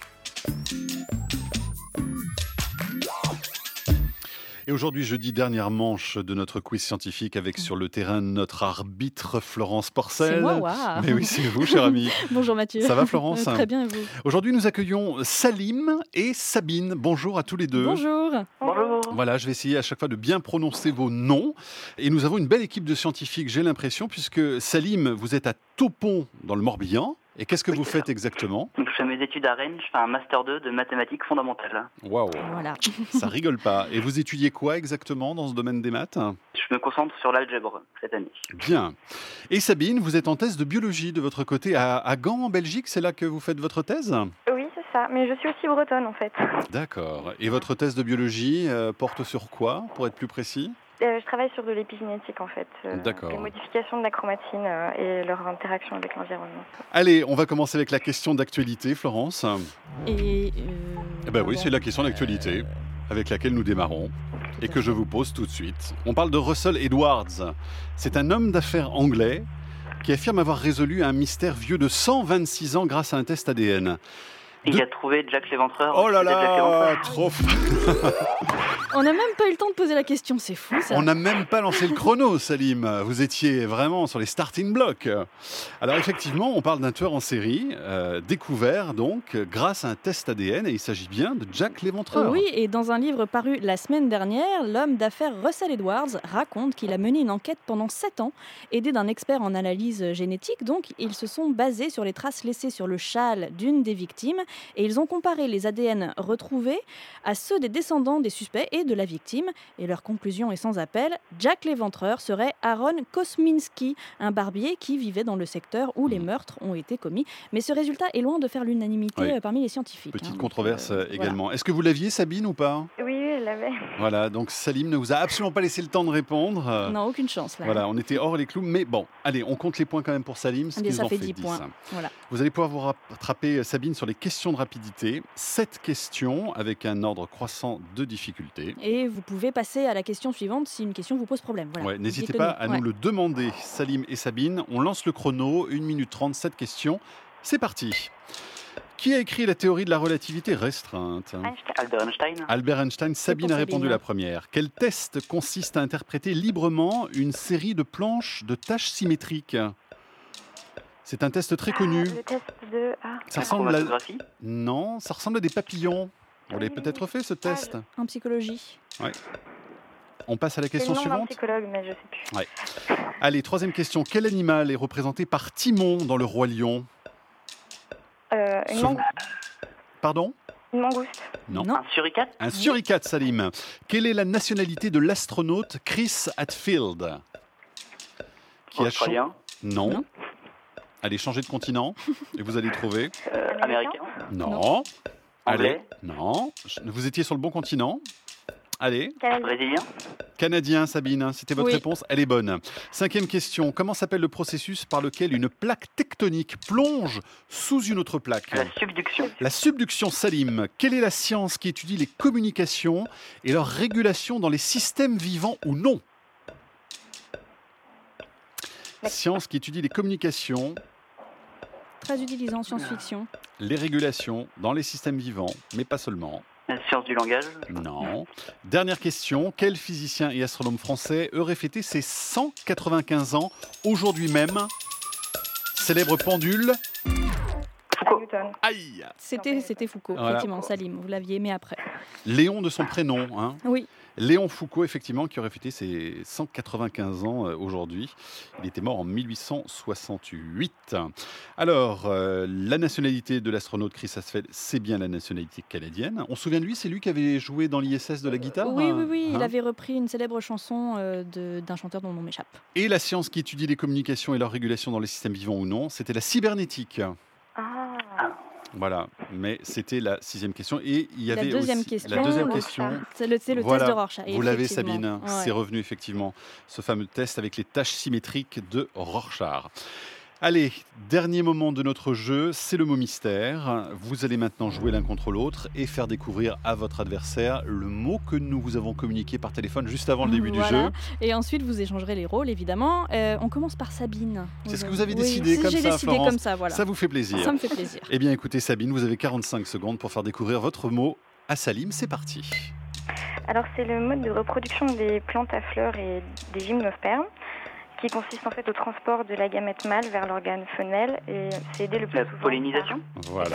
Et aujourd'hui, jeudi, dernière manche de notre quiz scientifique avec sur le terrain notre arbitre Florence Porcel. C'est moi, waouh. Mais oui, c'est vous, cher ami. Bonjour Mathieu. Ça va, Florence? Très bien, et vous? Aujourd'hui, nous accueillons Salim et Sabine. Bonjour à tous les deux. Bonjour. Bonjour. Voilà, je vais essayer à chaque fois de bien prononcer vos noms. Et nous avons une belle équipe de scientifiques, j'ai l'impression, puisque Salim, vous êtes à Taupon, dans le Morbihan. Et qu'est-ce que Oui, vous c'est faites ça. exactement? Donc, je fais mes études à Rennes, je fais un master deux de mathématiques fondamentales. Waouh, Voilà. ça rigole pas. Et vous étudiez quoi exactement dans ce domaine des maths? Je me concentre sur l'algèbre cette année. Bien. Et Sabine, vous êtes en thèse de biologie de votre côté à, à Gand, en Belgique. C'est là que vous faites votre thèse? Oui, c'est ça. Mais je suis aussi bretonne, en fait. D'accord. Et votre thèse de biologie euh, porte sur quoi, pour être plus précis? Euh, je travaille sur de l'épigénétique, en fait. Euh, D'accord. Les modifications de la chromatine euh, et leur interaction avec l'environnement. Allez, on va commencer avec la question d'actualité, Florence. Et. Euh, Eh ben oui, pardon. c'est la question d'actualité avec laquelle nous démarrons et que je vous pose tout de suite. On parle de Russell Edwards. C'est un homme d'affaires anglais qui affirme avoir résolu un mystère vieux de cent vingt-six ans grâce à un test A D N. Et De- qui a trouvé Jack l'Éventreur. Oh là C'était Jack là, l'Éventreur. trop f- On n'a même pas eu le temps de poser la question, c'est fou ça. On n'a même pas lancé le chrono, Salim. Vous étiez vraiment sur les starting blocks. Alors effectivement, on parle d'un tueur en série, euh, découvert donc grâce à un test A D N, et il s'agit bien de Jack l'Éventreur. Oui, et dans un livre paru la semaine dernière, l'homme d'affaires Russell Edwards raconte qu'il a mené une enquête pendant sept ans, aidé d'un expert en analyse génétique. Donc, ils se sont basés sur les traces laissées sur le châle d'une des victimes et ils ont comparé les A D N retrouvés à ceux des descendants des suspects et de la victime. Et leur conclusion est sans appel, Jack l'Éventreur serait Aaron Kosminski, un barbier qui vivait dans le secteur où les meurtres ont été commis. Mais ce résultat est loin de faire l'unanimité Oui. euh, parmi les scientifiques. Petite hein. controverse Donc, euh, euh, voilà. également. Est-ce que vous l'aviez, Sabine, ou pas? Oui, oui, elle l'avait. Voilà, donc Salim ne vous a absolument pas laissé le temps de répondre. Euh, Non, aucune chance là. Voilà, on était hors les clous, mais bon, allez, on compte les points quand même pour Salim, ce Eh qui bien, nous ça en fait fait dix dix. points. Voilà. Vous allez pouvoir vous rattraper, Sabine, sur les questions de rapidité. Sept questions avec un ordre croissant de difficulté. Et vous pouvez passer à la question suivante si une question vous pose problème. Voilà. Ouais, n'hésitez Dites-le pas nous. à Ouais. nous le demander, Salim et Sabine. On lance le chrono, une minute trente, sept questions. C'est parti. Qui a écrit la théorie de la relativité restreinte? Einstein. Albert Einstein. Albert Einstein. Sabine pour a répondu Sabine. la première. Quel test consiste à interpréter librement une série de planches de tâches symétriques? C'est un test très connu. Ah, le test de... Ah, Ça La ressemble à... chromatographie. Non, ça ressemble à des papillons. Vous l'avez peut-être fait, ce test. En psychologie. On passe à la c'est le question nom d'un suivante. psychologue, mais je sais plus. Allez, troisième question. Quel animal est représenté par Timon dans Le Roi Lion? Euh, une, Ce- mangou- Pardon? une mangouste. Non. Non. Un suricate. Un suricate, Salim. Quelle est la nationalité de l'astronaute Chris Hadfield? Qui a chan- Australien. Non. Non. Allez, changez de continent et vous allez trouver. Euh, américain. Non. Allez. Anglais. Non. Vous étiez sur le bon continent. Allez. Canadien. Brésilien. Canadien, Sabine, c'était votre Oui. réponse, elle est bonne. Cinquième question, comment s'appelle le processus par lequel une plaque tectonique plonge sous une autre plaque? La subduction. La subduction, Salim. Quelle est la science qui étudie les communications et leur régulation dans les systèmes vivants ou non? Science qui étudie les communications, Très utilisé en science-fiction. les régulations dans les systèmes vivants, mais pas seulement. La science du langage. Non. Dernière question. Quel physicien et astronome français aurait fêté ses cent quatre-vingt-quinze ans aujourd'hui même? Célèbre pendule. Newton. Aïe! C'était, c'était Foucault, Voilà. effectivement, Salim. Vous l'aviez aimé après. Léon de son prénom. Hein. Oui. Léon Foucault, effectivement, qui aurait fêté ses cent quatre-vingt-quinze ans euh, aujourd'hui. Il était mort en mille huit cent soixante-huit. Alors, euh, la nationalité de l'astronaute Chris Hadfield, c'est bien la nationalité canadienne. On se souvient de lui, c'est lui qui avait joué dans l'I S S de la guitare? Oui, oui, oui. hein Il avait repris une célèbre chanson euh, de- d'un chanteur dont le nom m'échappe. Et la science qui étudie les communications et leur régulation dans les systèmes vivants ou non, c'était la cybernétique. Ah. Voilà, mais c'était la sixième question. Et il y La avait deuxième aussi question. la deuxième Oh, question. C'est le, c'est le Voilà, test de Rorschach. vous l'avez, effectivement. Sabine. Ouais. C'est revenu effectivement ce fameux test avec les tâches symétriques de Rorschach. Allez, dernier moment de notre jeu, c'est le mot mystère. Vous allez maintenant jouer l'un contre l'autre et faire découvrir à votre adversaire le mot que nous vous avons communiqué par téléphone juste avant le début Voilà. du jeu. Et ensuite, vous échangerez les rôles, évidemment. Euh, on commence par Sabine. C'est ce que vous avez Oui, décidé si comme j'ai ça, décidé Florence. comme ça, voilà. Ça vous fait plaisir. Ça me fait plaisir. Eh bien, écoutez, Sabine, vous avez quarante-cinq secondes pour faire découvrir votre mot à Salim. C'est parti. Alors, c'est le mode de reproduction des plantes à fleurs et des gymnospermes, qui consiste en fait au transport de la gamète mâle vers l'organe femelle, et c'est aidé le plus La souvent. pollinisation. Voilà.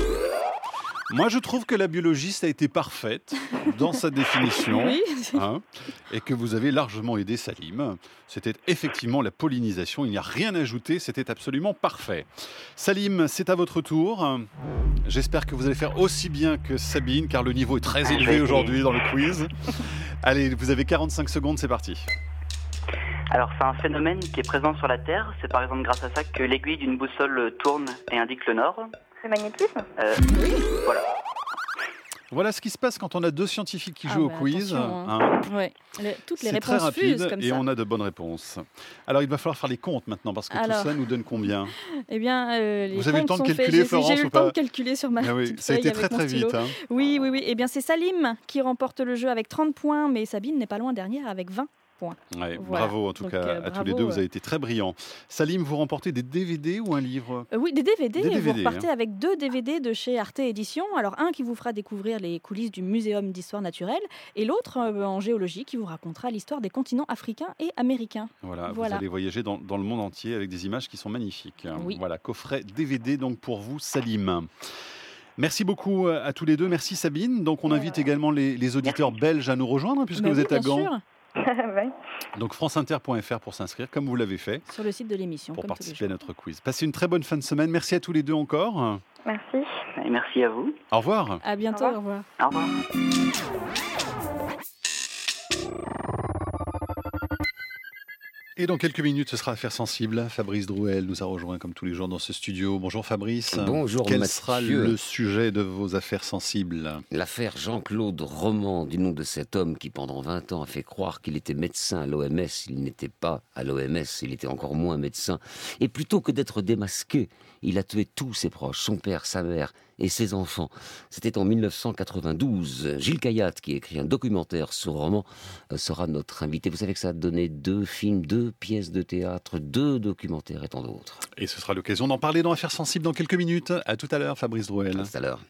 Moi, je trouve que la biologiste a été parfaite dans sa définition, Oui. hein, et que vous avez largement aidé Salim. C'était effectivement la pollinisation, il n'y a rien à ajouter, c'était absolument parfait. Salim, c'est à votre tour. J'espère que vous allez faire aussi bien que Sabine, car le niveau est très Ah, je vais élevé essayer. aujourd'hui dans le quiz. Allez, vous avez quarante-cinq secondes, c'est parti. Alors, c'est un phénomène qui est présent sur la Terre. C'est par exemple grâce à ça que l'aiguille d'une boussole tourne et indique le nord. Le magnétisme. Euh, Voilà. Voilà ce qui se passe quand on a deux scientifiques qui Ah jouent bah, au quiz. attention, hein. hein. Ouais. Le- toutes les C'est très réponses rapide fusent comme et ça. on a de bonnes réponses. Alors, il va falloir faire les comptes maintenant parce que Alors. tout ça nous donne combien? Eh bien, euh, les Vous avez eu le comptes temps de sont faits. calculer, J'ai- Florence, J'ai eu ou le temps pas de calculer sur ma Ah oui, petite ça a feuille été avec très mon très stylo. vite. hein. Oui, oui, oui. Eh bien, c'est Salim qui remporte le jeu avec trente points, mais Sabine n'est pas loin dernière avec vingt points. Ouais, Voilà. Bravo en tout Donc, cas euh, à tous bravo, les deux, vous euh. avez été très brillants. Salim, vous remportez des D V D ou un livre? Euh, oui, des D V D. Des D V D, vous repartez hein. avec deux D V D de chez Arte Éditions. Alors, un qui vous fera découvrir les coulisses du Muséum d'histoire naturelle et l'autre euh, en géologie qui vous racontera l'histoire des continents africains et américains. Voilà, Voilà. vous allez voyager dans, dans le monde entier avec des images qui sont magnifiques. Oui. Voilà, coffret D V D donc pour vous, Salim. Merci beaucoup à tous les deux. Merci Sabine. Donc on invite également les, les auditeurs belges à nous rejoindre puisque Bah vous oui, êtes à bien Gand. sûr, Ouais. Donc franceinter point f r pour s'inscrire comme vous l'avez fait sur le site de l'émission. pour comme tous les participer à jours. notre quiz. Passez une très bonne fin de semaine. Merci à tous les deux encore. Merci. Et merci à vous. Au revoir. À bientôt. Au Au revoir. Au revoir. Et dans quelques minutes, ce sera Affaires sensibles. Fabrice Drouel nous a rejoint comme tous les jours dans ce studio. Bonjour Fabrice. Bonjour Quel Mathieu. sera le sujet de vos affaires sensibles? L'affaire Jean-Claude Roman, du nom de cet homme qui pendant vingt ans a fait croire qu'il était médecin à l'O M S. Il n'était pas à l'O M S, il était encore moins médecin. Et plutôt que d'être démasqué, il a tué tous ses proches, son père, sa mère et ses enfants. C'était en mille neuf cent quatre-vingt-douze. Gilles Kayat, qui écrit un documentaire sur Roman, euh, sera notre invité. Vous savez que ça a donné deux films, deux pièces de théâtre, deux documentaires et tant d'autres. Et ce sera l'occasion d'en parler dans Affaires sensibles dans quelques minutes. À tout à l'heure, Fabrice Drouel. À tout à l'heure.